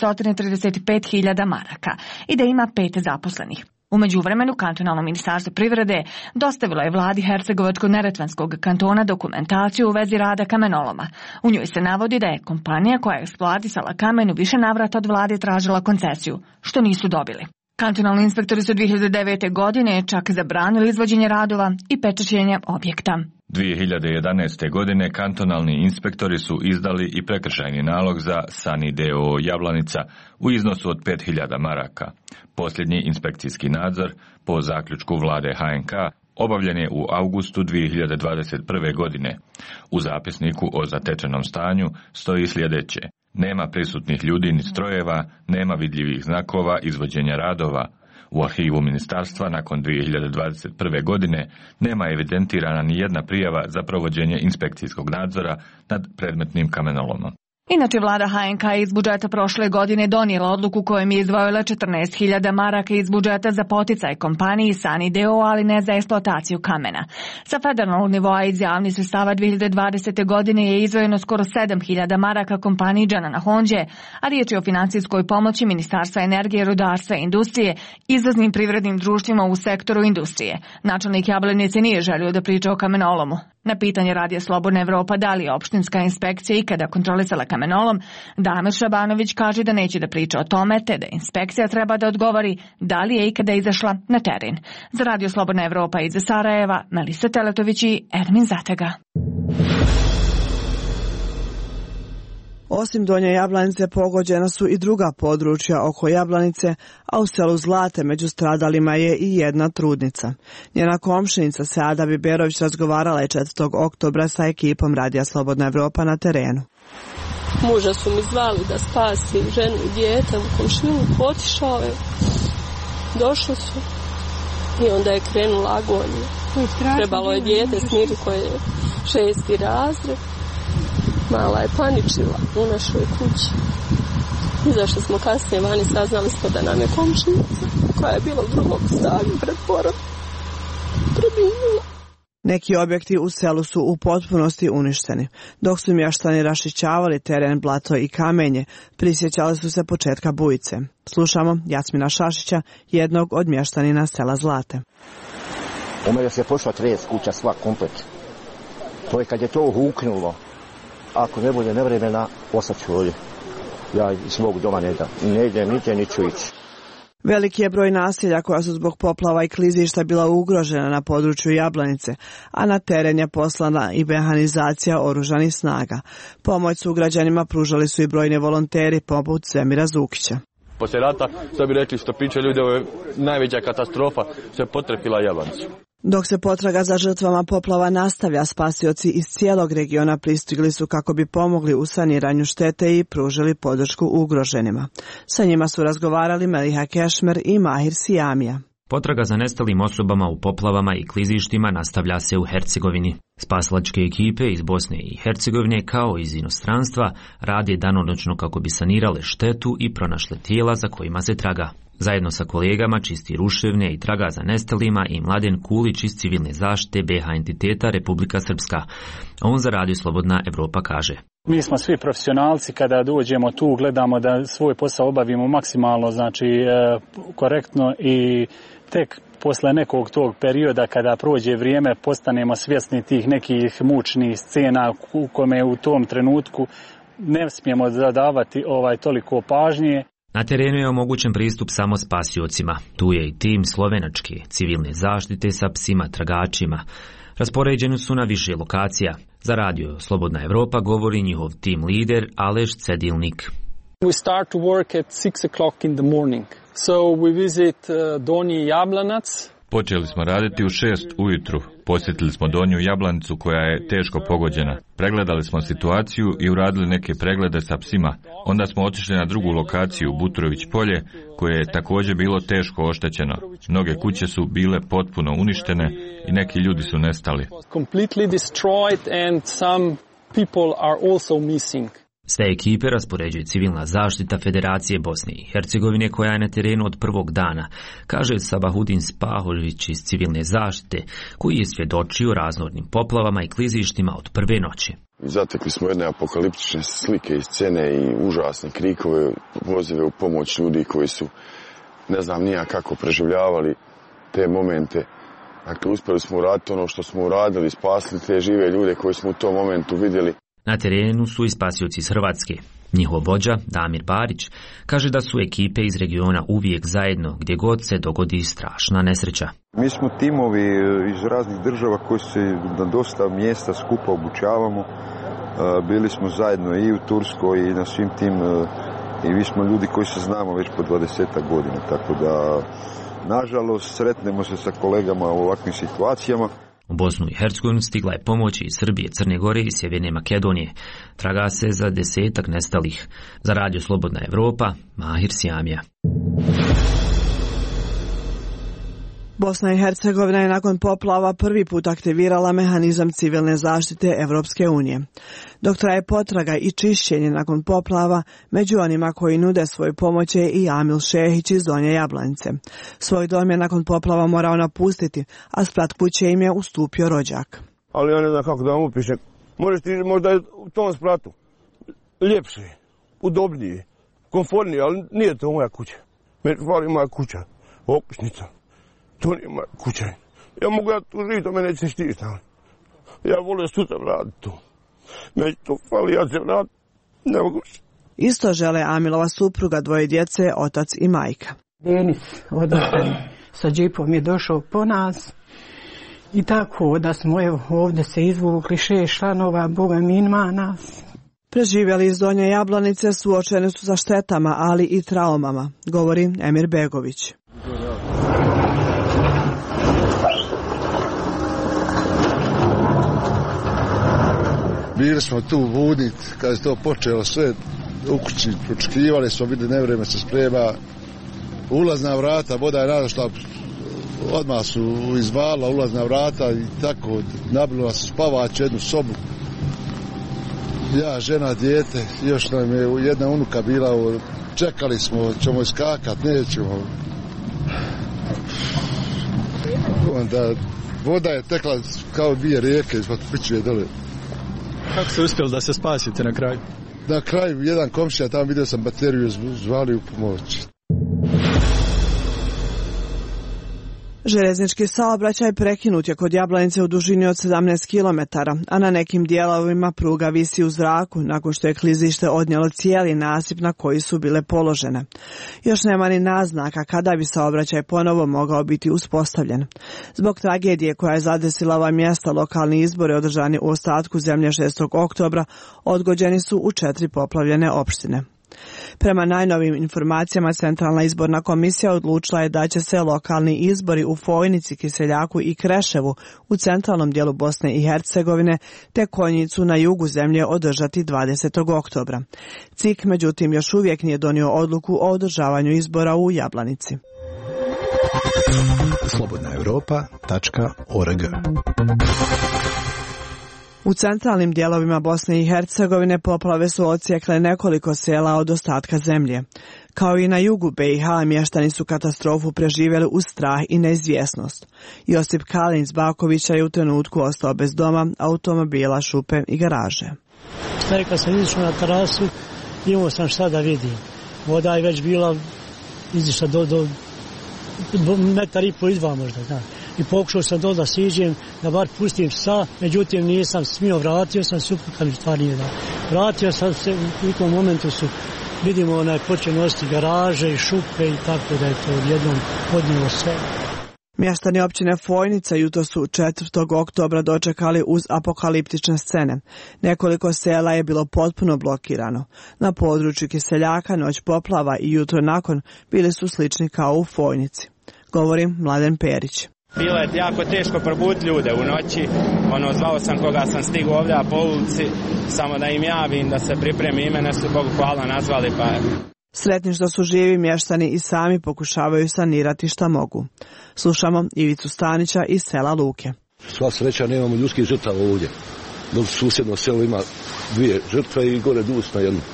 435.000 maraka i da ima 5 zaposlenih. U međuvremenu, kantonalno ministarstvo privrede dostavilo je vladi Hercegovačko-Neretvanskog kantona dokumentaciju u vezi rada kamenoloma. U njoj se navodi da je kompanija koja je eksploatisala kamen u više navrata od vlade tražila koncesiju, što nisu dobili. Kantonalni inspektori su 2009. godine čak zabranili izvođenje radova i pečaćenje objekta. 2011. godine kantonalni inspektori su izdali i prekršajni nalog za Sani DO Jablanica u iznosu od 5.000 maraka. Posljednji inspekcijski nadzor po zaključku vlade HNK obavljen je u avgustu 2021. godine. U zapisniku o zatečenom stanju stoji sljedeće: nema prisutnih ljudi ni strojeva, nema vidljivih znakova izvođenja radova. U arhivu ministarstva nakon 2021. godine nema evidentirana ni jedna prijava za provođenje inspekcijskog nadzora nad predmetnim kamenolomom. Inače, vlada HNK iz budžeta prošle godine donijela odluku kojom je izdvojila 14.000 maraka iz budžeta za poticaj kompaniji Sani DO, ali ne za eksploataciju kamena. Sa federalnog nivoa iz javnih sredstava 2020. godine je izdvojeno skoro 7.000 maraka kompaniji Džanana Hondje, a riječ je o financijskoj pomoći Ministarstva energije, rudarstva i industrije izvoznim privrednim društvima u sektoru industrije. Načelnik Jablanice nije želio da priča o kamenolomu. Na pitanje Radio Slobodna Evropa da li je opštinska inspekcija ikada kontrolisala kamenolom, Damir Šabanović kaže da neće da priča o tome, te da inspekcija treba da odgovori da li je ikada izašla na teren. Za Radio Slobodna Evropa iz Sarajeva, Melisa Teletović i Ermin Zatega. Osim Donje Jablanice pogođena su i druga područja oko Jablanice, a u selu Zlate među stradalima je i jedna trudnica. Njena komšinica Seada Biberović razgovarala je 4. oktobra sa ekipom Radija Slobodna Evropa na terenu. Muža su mi zvali da spasim ženu i dijete u komšiluku, otišao je, došli su i onda je krenula agonija. Trebalo je dijete smiriti koje je 6. razred. Mala je paničila u našoj kući. Izašli smo kasnije vani, saznali smo da nam je komšinica, koja je bila u drugom stanju pred porodom, preminula. Neki objekti u selu su u potpunosti uništeni. Dok su mještani rašićavali teren, blato i kamenje, prisjećali su se početka bujice. Slušamo Jasmina Šašića, jednog od mještanina sela Zlate. U mene se pošla 30 kuća, sva komplet. To je kad je to huknulo. Ako ne bude nevremena, ostaću ovdje. Ja iz svog doma ne idem, nigdje neću ići. Veliki je broj naselja koja su zbog poplava i klizišta bila ugrožena na području Jablanice, a na teren je poslana i mehanizacija oružanih snaga. Pomoć sugrađanima pružali su i brojni volonteri poput Svemira Zukića. Poslije rata, što bi rekli što piče ljudi, ovo je najveća katastrofa što je potrefila Jablanicu. Dok se potraga za žrtvama poplava nastavlja, spasioci iz cijelog regiona pristigli su kako bi pomogli u saniranju štete i pružili podršku ugroženima. Sa njima su razgovarali Meliha Kešmer i Mahir Sijamija. Potraga za nestalim osobama u poplavama i klizištima nastavlja se u Hercegovini. Spasilačke ekipe iz Bosne i Hercegovine kao iz inostranstva rade danonoćno kako bi sanirale štetu i pronašle tijela za kojima se traga. Zajedno sa kolegama čisti ruševne i traga za nestalima i Mladen Kulić iz civilne zaštite BH entiteta Republika Srpska. On za Radio Slobodna Evropa kaže: Mi smo svi profesionalci, kada dođemo tu gledamo da svoj posao obavimo maksimalno, korektno i tek posle nekog tog perioda kada prođe vrijeme postanemo svjesni tih nekih mučnih scena u kome u tom trenutku ne smijemo zadavati toliko pažnje. Na terenu je omogućen pristup samo spasiocima. Tu je i tim slovenačke civilne zaštite sa psima tragačima. Raspoređeni su na više lokacija. Za Radio Slobodna Evropa govori njihov tim lider Aleš Cedilnik. We start to work at 6 o'clock in the morning. So we visit Donji Jablanac. Počeli smo raditi u 6 ujutru. Posjetili smo Donju Jablanicu koja je teško pogođena. Pregledali smo situaciju i uradili neke preglede sa psima. Onda smo otišli na drugu lokaciju, Butrović polje, koje je također bilo teško oštećeno. Mnoge kuće su bile potpuno uništene i neki ljudi su nestali. Completely destroyed and some people are also missing. Sve ekipe raspoređuje civilna zaštita Federacije Bosne i Hercegovine koja je na terenu od prvog dana, kaže Sabahudin Spahović iz civilne zaštite, koji je svjedočio raznornim poplavama i klizištima od prve noći. Zatekli smo jedne apokaliptične slike i scene i užasne krikove, pozive u pomoć ljudi koji su, ne znam nija kako, preživljavali te momente. Dakle, uspjeli smo uraditi ono što smo uradili, spasili te žive ljude koji smo u tom momentu vidjeli. Na terenu su i spasioci iz Hrvatske. Njihov vođa, Damir Barić, kaže da su ekipe iz regiona uvijek zajedno gdje god se dogodi strašna nesreća. Mi smo timovi iz raznih država koji se na dosta mjesta skupa obučavamo. Bili smo zajedno i u Turskoj i na svim tim, i mi smo ljudi koji se znamo već po 20 godina, tako da nažalost sretnemo se sa kolegama u ovakvim situacijama. U Bosnu i Hercegovinu stigla je pomoć iz Srbije, Crne Gore i Sjeverne Makedonije. Traga se za 10 nestalih. Za Radio Slobodna Evropa, Mahir Sijamija. Bosna i Hercegovina je nakon poplava prvi put aktivirala mehanizam civilne zaštite Evropske unije. Dok traje potraga i čišćenje nakon poplava, među onima koji nude svoju pomoć je i Amil Šehić iz Donje Jablanice. Svoj dom je nakon poplava morao napustiti, a sprat kuće im je ustupio rođak. Ali ja ne znam kako da vam upišem. Možda je u tom spratu ljepše, udobnije, komfornije, ali nije to moja kuća. Meni fali moja kuća, okućnica. To nije moja kuća. Ja mogu tu živjeti, a me neće štiti. Ja volim sutra vratiti tu. Meni to fali, ja se vratim, ne mogu. Isto žele Amilova supruga, dvoje djece, otac i majka. Denis odvrten sa džipom je došao po nas i tako da smo ovdje se izvukli 6 članova, Boga mi ima nas. Preživjeli iz Donje Jablanice suočeni su sa štetama, ali i traumama, govori Emir Begović. Bili smo tu budit, kada je to počelo sve u kući, očekivali smo, vidjeli nevrijeme se sprema, ulazna vrata, voda je nadašla, odmah su izvala ulazna vrata i tako, nabilo nas spavač, jednu sobu. Ja, žena, dijete, još nam je jedna unuka bila, čekali smo, ćemo iskakat, nećemo. Onda voda je tekla kao 2 rijeke ispod pičuje dole. Kako ste uspjeli da se spasite na kraju? Na kraju jedan komšija, tamo vidio sam bateriju, zvali u pomoć. Željeznički saobraćaj prekinut je kod Jablanice u dužini od 17 km, a na nekim dijelovima pruga visi u zraku nakon što je klizište odnijelo cijeli nasip na koji su bile položene. Još nema ni naznaka kada bi saobraćaj ponovo mogao biti uspostavljen. Zbog tragedije koja je zadesila ova mjesta, lokalni izbori održani u ostatku zemlje 6. oktobra odgođeni su u 4 poplavljene opštine. Prema najnovim informacijama, Centralna izborna komisija odlučila je da će se lokalni izbori u Fojnici, Kiseljaku i Kreševu u centralnom dijelu Bosne i Hercegovine te Konjicu na jugu zemlje održati 20. oktobra. CIK međutim još uvijek nije donio odluku o održavanju izbora u Jablanici. slobodnaevropa.org. U centralnim dijelovima Bosne i Hercegovine poplave su odsjekle nekoliko sela od ostatka zemlje. Kao i na jugu BiH, mještani su katastrofu preživjeli uz strah i neizvjesnost. Josip Kalin iz Bakovića je u trenutku ostao bez doma, automobila, šupe i garaže. Kad sam izišao na terasu, imao sam šta da vidim. Voda je već bila izišla do metar i po i dva možda, da. I pokušao sam da siđem, da bar pustim psa, međutim nisam smio, vratio sam se, kad mi stvar nije da. Vratio sam se, u tom momentu vidimo počeo nositi garaže i šupe i tako da je to jednom podnijelo sve. Mještani općine Fojnica jutro su 4. oktobra dočekali uz apokaliptične scene. Nekoliko sela je bilo potpuno blokirano. Na području Kiseljaka noć poplava i jutro nakon bili su slični kao u Fojnici. Govori Mladen Perić. Bilo je jako teško probuditi ljude u noći. Zvao sam koga sam stigao ovdje po ulici, samo da im javim, da se pripremi, imena su Bogu hvala nazvali pa. Sretni što su živi, mještani i sami pokušavaju sanirati šta mogu. Slušamo Ivicu Stanića iz sela Luke. Sva sreća, nemamo ljudskih žrtava ovdje. Dok susjedno selo ima 2 žrtve i gore dus na jednu.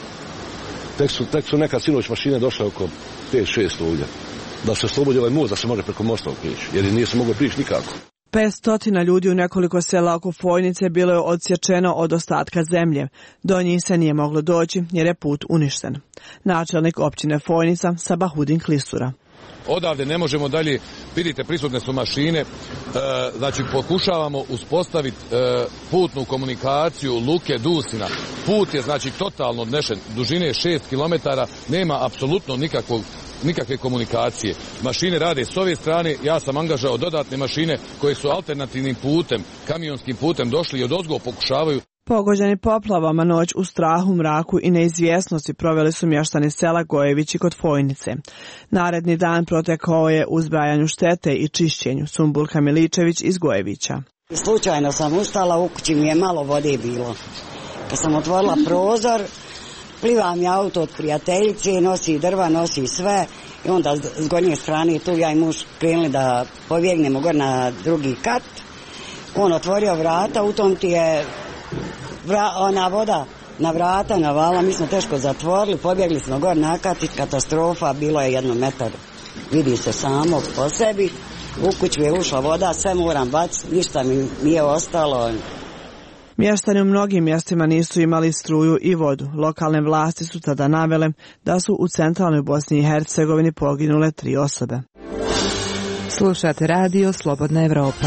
Tek su neka sinoć mašine došle oko 5-6 ovdje. Da se oslobodi ovaj most, da se može preko mosta prići, jer nije se moglo prići nikako. 500 ljudi u nekoliko sela oko Fojnice bilo je odsječeno od ostatka zemlje. Do njih se nije moglo doći jer je put uništen. Načelnik općine Fojnica Sabahudin Klisura. Odavde ne možemo dalje, vidite prisutne su mašine, znači pokušavamo uspostaviti putnu komunikaciju Luke Dusina. Put je znači totalno odnešen, dužine 6 km, nema apsolutno nikakve komunikacije. Mašine rade s ove strane, ja sam angažao dodatne mašine koje su alternativnim putem, kamionskim putem došli i odozgo pokušavaju. Pogođeni poplavama noć u strahu, mraku i neizvjesnosti proveli su mještani sela Gojevići kod Fojnice. Naredni dan protekao je u zbrajanju štete i čišćenju. Sumbulka Miličević iz Gojevića. Slučajno sam ustala, u kući mi je malo vode bilo. Kad sam otvorila prozor, pliva mi auto od prijateljice, nosi drva, nosi sve i onda s gornje strane tu ja i muž krenuli da pobjegnemo gore na drugi kat. On otvorio vrata, u tom ti je ona voda na vrata navala, mi smo teško zatvorili, pobjegli smo gore na kat i katastrofa, bilo je 1 metar. Vidi se samo po sebi, u kuću je ušla voda, sve moram baciti, ništa mi nije ostalo. Mještani u mnogim mjestima nisu imali struju i vodu. Lokalne vlasti su tada navele da su u centralnoj Bosni i Hercegovini poginule 3 osobe. Slušate radio Slobodna Evropa.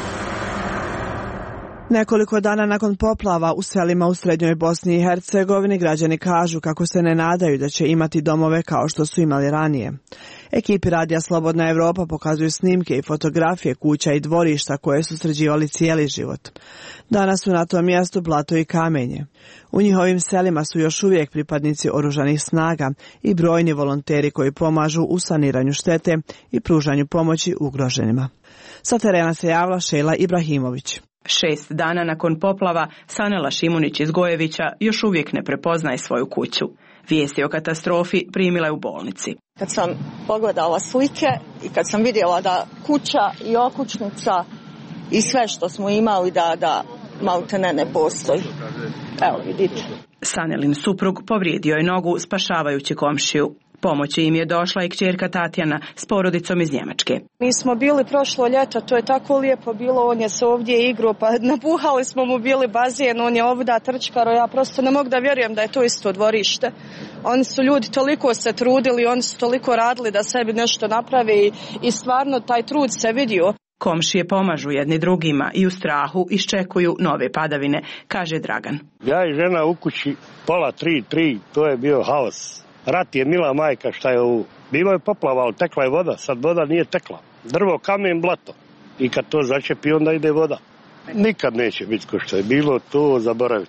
Nekoliko dana nakon poplava u selima u srednjoj Bosni i Hercegovini građani kažu kako se ne nadaju da će imati domove kao što su imali ranije. Ekipi radija Slobodna Evropa pokazuju snimke i fotografije kuća i dvorišta koje su sređivali cijeli život. Danas su na tom mjestu blato i kamenje. U njihovim selima su još uvijek pripadnici oružanih snaga i brojni volonteri koji pomažu u saniranju štete i pružanju pomoći ugroženima. Sa terena se javila Šejla Ibrahimović. 6 dana nakon poplava Sanela Šimunić iz Gojevića još uvijek ne prepoznaje svoju kuću. Vijesti o katastrofi primila je u bolnici. Kad sam pogledala slike i kad sam vidjela da kuća i okućnica i sve što smo imali da maltene ne postoji. Evo vidite. Sanelin suprug povrijedio je nogu spašavajući komšiju. Pomoći im je došla i kćerka Tatjana s porodicom iz Njemačke. Mi smo bili prošlo ljeto, to je tako lijepo bilo, on je se ovdje igrao, pa napuhali smo mu bili bazen, on je ovdje trčkaro, ja prosto ne mogu da vjerujem da je to isto dvorište. Oni su ljudi toliko se trudili, oni su toliko radili da sebi nešto naprave i stvarno taj trud se vidio. Komšije pomažu jedni drugima i u strahu iščekuju nove padavine, kaže Dragan. Ja i žena u kući, pola 3, to je bio haos. Rat je mila majka šta je ovo. Bilo je poplava, ali tekla je voda, sad voda nije tekla. Drvo, kamen, blato. I kad to začepi, onda ide voda. Nikad neće biti ko što je bilo, to zaboravite.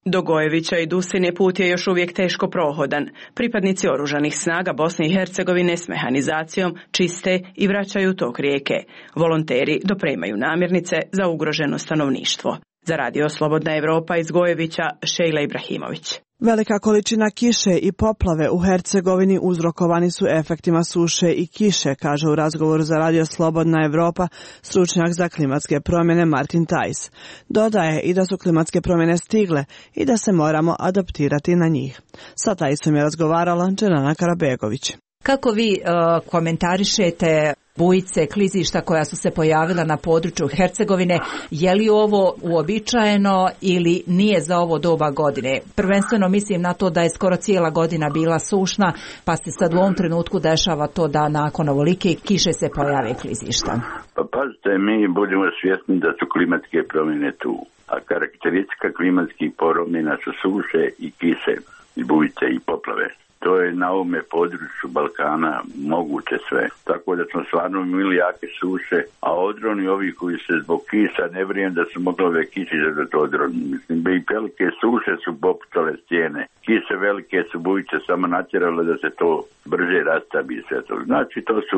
Do Gojevića i Dusine put je još uvijek teško prohodan. Pripadnici oružanih snaga Bosne i Hercegovine s mehanizacijom čiste i vraćaju tok rijeke. Volonteri dopremaju namirnice za ugroženo stanovništvo. Za Radio Slobodna Evropa iz Gojevića, Šejla Ibrahimović. Velika količina kiše i poplave u Hercegovini uzrokovani su efektima suše i kiše, kaže u razgovoru za Radio Slobodna Evropa stručnjak za klimatske promjene Martin Tajs. Dodaje i da su klimatske promjene stigle i da se moramo adaptirati na njih. Sa Tajsom je razgovarala Dženana Karabegović. Kako vi komentarišete bujice, klizišta koja su se pojavila na području Hercegovine, je li ovo uobičajeno ili nije za ovo doba godine? Prvenstveno mislim na to da je skoro cijela godina bila sušna, pa se sad u ovom trenutku dešava to da nakon ovolike kiše se pojave klizišta. Pa pazite, mi budemo svjesni da su klimatske promjene tu, a karakteristika klimatskih promjena su suše i kiše, i bujice i poplave. To je na ovome području Balkana moguće sve. Tako da smo stvarno imali jake suše, a odroni ovi koji se zbog kiša ne vrijem da su mogli ove kiše zadati odroni. Mislim, i velike suše su popucale stijene. Kiše velike su bujice samo natjerale da se to brže rastabi sve to. Znači to su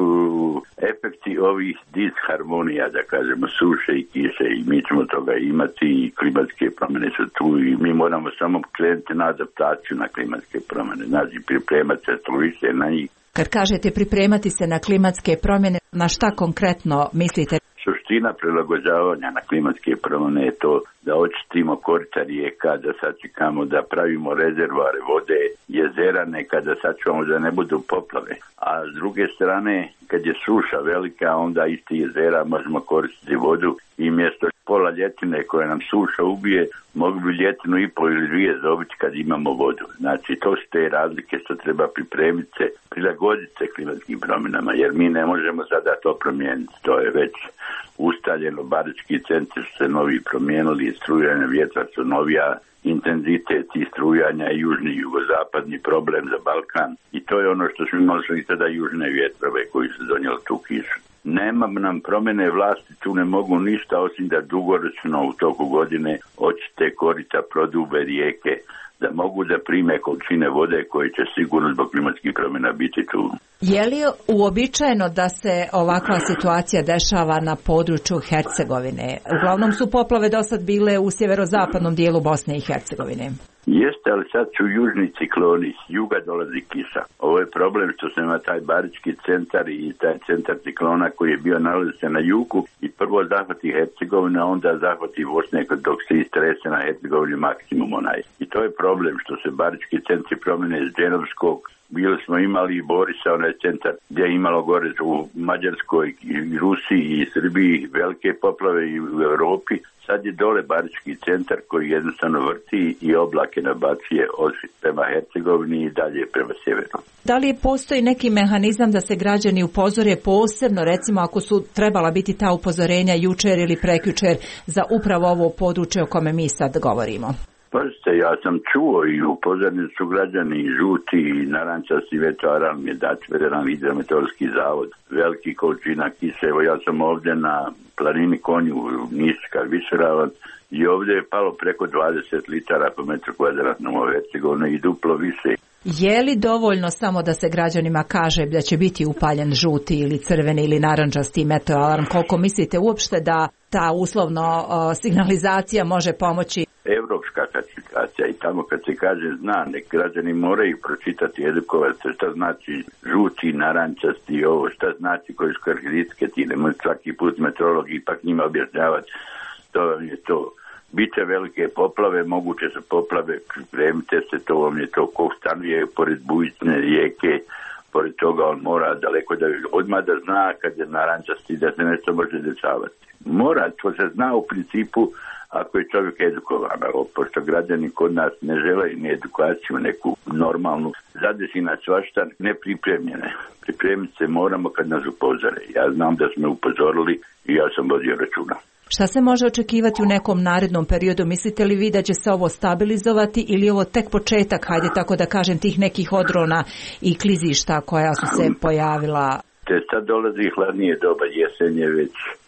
efekti ovih disharmonija, da kažemo, suše i kiše i mi ćemo toga imati i klimatske promjene su tu i mi moramo samo krenuti na adaptaciju na klimatske promjene. Znači pripremati se više na njih. Kad kažete pripremati se na klimatske promjene, na šta konkretno mislite? Suština prilagođavanja na klimatske promjene je to da očistimo korita rijeka, da sačekamo da pravimo rezervoare vode, jezera nekada sačuvamo da ne budu poplave. A s druge strane, kad je suša velika, onda iz tih jezera možemo koristiti vodu i mjesto pola ljetine koje nam suša ubije, mogu bi ljetinu i pol ili dvije dobiti kad imamo vodu. Znači, to su te razlike što treba pripremiti se, prilagoditi se klimatskim promjenama, jer mi ne možemo sada to promijeniti. To je već ustaljeno, barički centri su se novi promijenili, strujanja vjetra su novija, intenzitet i strujanja i južni i jugozapadni problem za Balkan. I to je ono što smo imali sada južne vjetrove koji su donijeli tu kišu. Nema nam promjene vlasti, tu ne mogu ništa osim da dugoročno u toku godine očiste korita, prodube rijeke, da mogu da prime količine vode koje će sigurno zbog klimatskih promjena biti tu. Je li uobičajeno da se ovakva situacija dešava na području Hercegovine? Uglavnom su poplave dosad bile u sjeverozapadnom dijelu Bosne i Hercegovine. Jeste, ali sad su južni cikloni, s juga dolazi kiša. Ovo je problem što se ima taj barički centar i taj centar ciklona koji je bio nalazi se na jugu i prvo zahvati Hercegovina, onda zahvati Bosne dok se istrese na Hercegovini maksimum onaj. I to je problem što se barički centri promjene iz Dženovskog. Bili smo imali i Borisa, onaj centar gdje je imalo gore u Mađarskoj i Rusiji i Srbiji velike poplave i u Europi. Sad je dole barički centar koji jednostavno vrti i oblake nabacuje od prema Hercegovini i dalje prema sjeveru. Da li postoji neki mehanizam da se građani upozore posebno, recimo ako su trebala biti ta upozorenja jučer ili prekjučer za upravo ovo područje o kome mi sad govorimo? Pazite, ja sam čuo i upozoreni su građani i žuti i narančasti većaran mi je dati Federalni hidrometeorološki zavod. Veliki količina kiše, evo ja sam ovdje na planini Konju Niška Višeravan i ovdje je palo preko 20 litara po metru kvadratnom u Hercegovini i duplo više. Je li dovoljno samo da se građanima kaže da će biti upaljen žuti ili crveni ili narančasti meteoalarm? Koliko mislite uopšte da ta uslovno signalizacija može pomoći? Evropska klasifikacija i tamo kad se kaže zna, nek građani moraju pročitati, edukovati se šta znači žuti, narančasti i ovo, šta znači koje su karakteristike, ti ne može svaki put meteorolog ipak njima objašnjavati, to je to. Biće velike poplave, moguće su poplave, pripremite se, to vam je to, ko stanuje pored bujične rijeke, pored toga on mora daleko da odmah da zna kad je narančasti da se nešto može dešavati. Mora, to se zna u principu ako je čovjek edukovan, pošto građani kod nas ne žele ni edukaciju neku normalnu, zadesi nas svašta nepripremljene. Pripremiti se moramo kad nas upozore. Ja znam da smo upozorili i ja sam vodio računa. Šta se može očekivati u nekom narednom periodu? Mislite li vi da će se ovo stabilizovati ili ovo tek početak, hajde tako da kažem, tih nekih odrona i klizišta koja su se pojavila? Te sad dolazi hladnije doba, jesen je već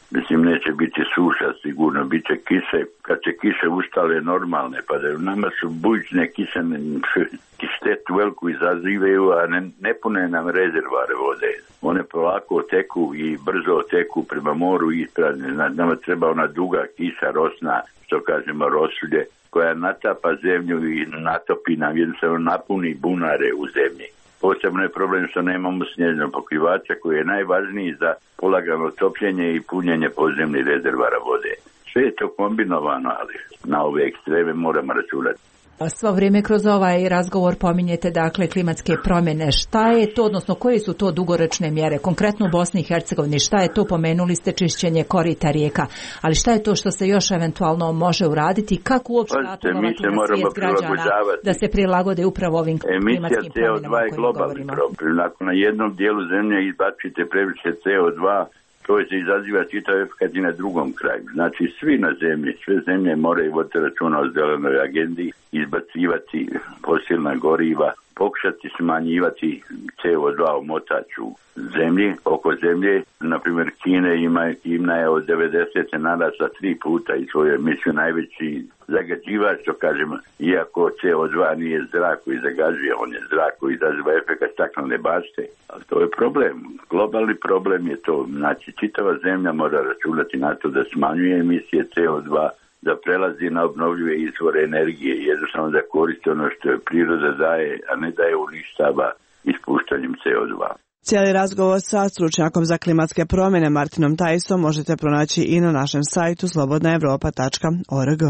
Mislim, neće biti suša, sigurno, bit će kiše. Kad će kiše ustale normalne, pa da nama su bujične kiše štetu veliku izazivaju, a ne pune nam rezervare vode. One polako teku i brzo teku prema moru i nama treba ona duga kiša, rosna, što kažemo rosulje, koja natapa zemlju i natopi nam, jednostavno napuni bunare u zemlji. Posebno je problem što nemamo snježnog pokrivača koji je najvažniji za polagano topljenje i punjenje podzemnih rezervara vode. Sve je to kombinovano, ali na ove ekstreme moramo računati. Svo vrijeme kroz ovaj razgovor pominjete dakle klimatske promjene. Šta je to, odnosno koje su to dugoročne mjere? Konkretno u Bosni i Hercegovini, šta je to? Pomenuli ste čišćenje korita rijeka, ali šta je to što se još eventualno može uraditi? Kako uopšte apelovati na svijest građana da se prilagode upravo ovim klimatskim promjenama o kojima govorimo? Ako na jednom dijelu zemlje izbacite previše CO2, to se izaziva čitav efekt i na drugom kraju. Znači svi na zemlji, sve zemlje moraju voditi računa o zelenoj agendi, izbacivati fosilna goriva, pokušati smanjivati CO2 omotač u zemlji, oko zemlje. Naprimjer, Kina je od 90. narasla 3 puta i svoju emisiju najveći zagađivač, što kažemo, iako CO2 nije zrak koji zagađuje, on je zrak koji izaziva efekt staklene bašte. Ali to je problem. Globalni problem je to. Znači, čitava zemlja mora računati na to da smanjuje emisije CO2, da prelazi na obnovljive izvore energije i jednostavno da koristi ono što je priroda daje, a ne da je uništava ispuštanjem CO2. Cijeli razgovor sa stručnjakom za klimatske promjene Martinom Tajsom možete pronaći i na našem sajtu slobodnaevropa.org.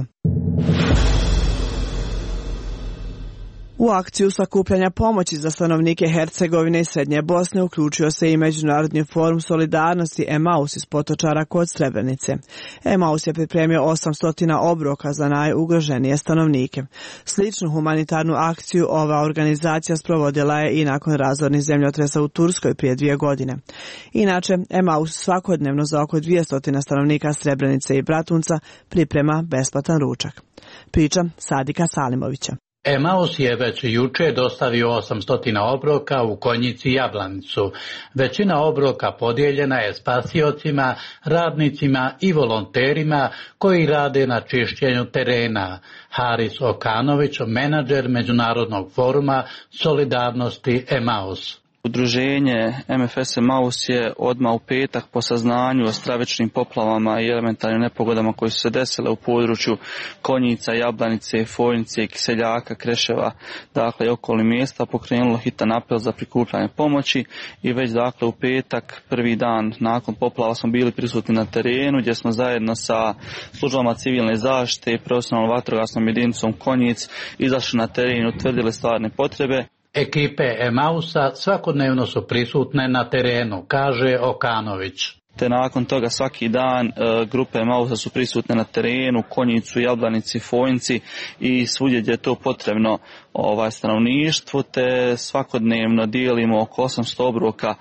U akciju sakupljanja pomoći za stanovnike Hercegovine i Srednje Bosne uključio se i Međunarodni forum solidarnosti Emaus iz Potočara kod Srebrenice. Emaus je pripremio 800 obroka za najugroženije stanovnike. Sličnu humanitarnu akciju ova organizacija sprovodila je i nakon razornih zemljotresa u Turskoj prije 2 godine. Inače, Emaus svakodnevno za oko 200 stanovnika Srebrenice i Bratunca priprema besplatan ručak. Priča Sadika Salimovića. Emaus je već juče dostavio 800 obroka u Konjici i Jablanicu. Većina obroka podijeljena je spasiocima, radnicima i volonterima koji rade na čišćenju terena. Haris Okanović, menadžer Međunarodnog foruma solidarnosti Emaus. Udruženje MFS Emaus je odmah u petak po saznanju o stravičnim poplavama i elementarnim nepogodama koje su se desile u području Konjica, Jablanice, Fojnice, Kiseljaka, Kreševa, dakle i okolnih mjesta, pokrenulo hitan apel za prikupljanje pomoći i već dakle u petak, prvi dan nakon poplava, smo bili prisutni na terenu gdje smo zajedno sa službama civilne zaštite i profesionalnom vatrogasnom jedinicom Konjic izašli na teren i utvrdili stvarne potrebe. Ekipe Emausa svakodnevno su prisutne na terenu, kaže Okanović. Te nakon toga svaki dan grupe Emausa su prisutne na terenu, Konjicu, Jablanici, Fojnici i svugdje gdje je to potrebno stanovništvu, te svakodnevno dijelimo oko 800 obroka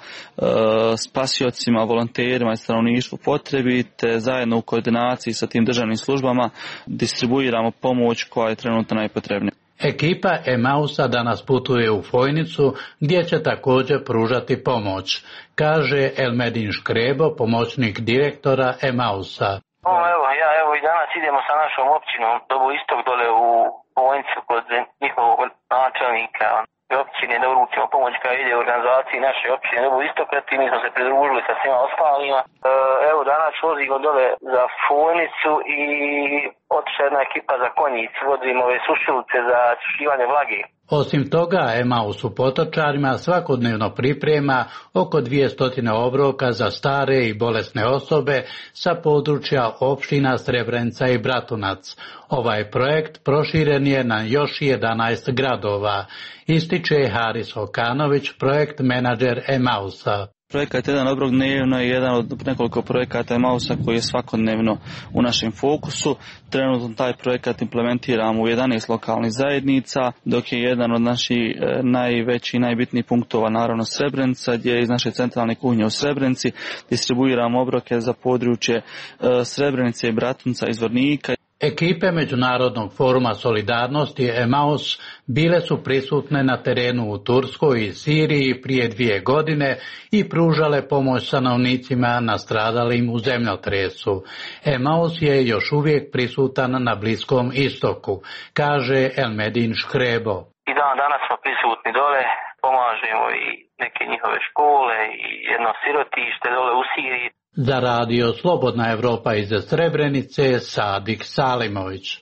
spasiocima, volonterima i stanovništvu potrebi, te zajedno u koordinaciji sa tim državnim službama distribuiramo pomoć koja je trenutno najpotrebnija. Ekipa Emausa danas putuje u Fojnicu gdje će također pružati pomoć, kaže Elmedin Škrebo, pomoćnik direktora Emausa. Evo i danas idemo sa našom općinom do istog dole u Fojnicu kod njihovog načelnika općine da uručimo pomoć koja ide u organizaciji naše općine Dobu Istokrat i mi smo se pridružili sa svima ostalima. Evo danas vozimo dole za Fojnicu i otišla jedna ekipa za Konjicu, vodimo ove sušilice za sušivanje vlage. Osim toga, Emaus u Potočarima svakodnevno priprema oko 200 obroka za stare i bolesne osobe sa područja opština Srebrenica i Bratunac. Ovaj projekt proširen je na još 11 gradova, ističe Haris Okanović, projekt menadžer Emausa. Projekat Jedan obrok dnevno je jedan od nekoliko projekata Emausa koji je svakodnevno u našem fokusu. Trenutno taj projekat implementiramo u 11 lokalnih zajednica, dok je jedan od naših najvećih i najbitnijih punktova naravno Srebrenica, gdje iz naše centralne kuhinje u Srebrenici distribuiramo obroke za područje Srebrenice i Bratunca iz Zvornika. Ekipe Međunarodnog foruma solidarnosti Emaus bile su prisutne na terenu u Turskoj i Siriji prije 2 godine i pružale pomoć stanovnicima nastradalim u zemljotresu. Emaus je još uvijek prisutan na Bliskom istoku, kaže Elmedin Škrebo. I danas smo prisutni dole, pomažemo i neke njihove škole i jedno sirotište dole u Siriji. Za radio Slobodna Evropa iz Srebrenice, Sadik Salimović.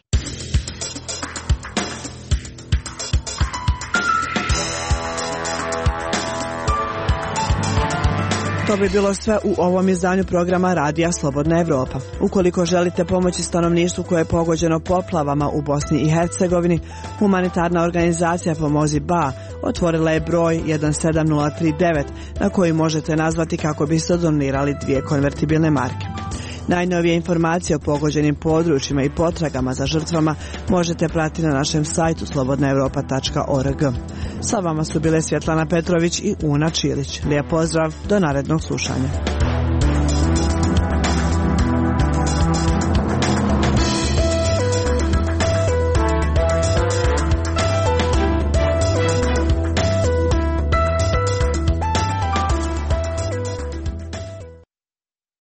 To bi bilo sve u ovom izdanju programa Radija Slobodna Evropa. Ukoliko želite pomoći stanovništvu koje je pogođeno poplavama u Bosni i Hercegovini, humanitarna organizacija Pomozi Ba otvorila je broj 17039 na koji možete nazvati kako biste donirali 2 konvertibilne marke. Najnovije informacije o pogođenim područjima i potragama za žrtvama možete pratiti na našem sajtu slobodnaevropa.org. Sa vama su bile Svjetlana Petrović i Una Čilić. Lijep pozdrav, do narednog slušanja.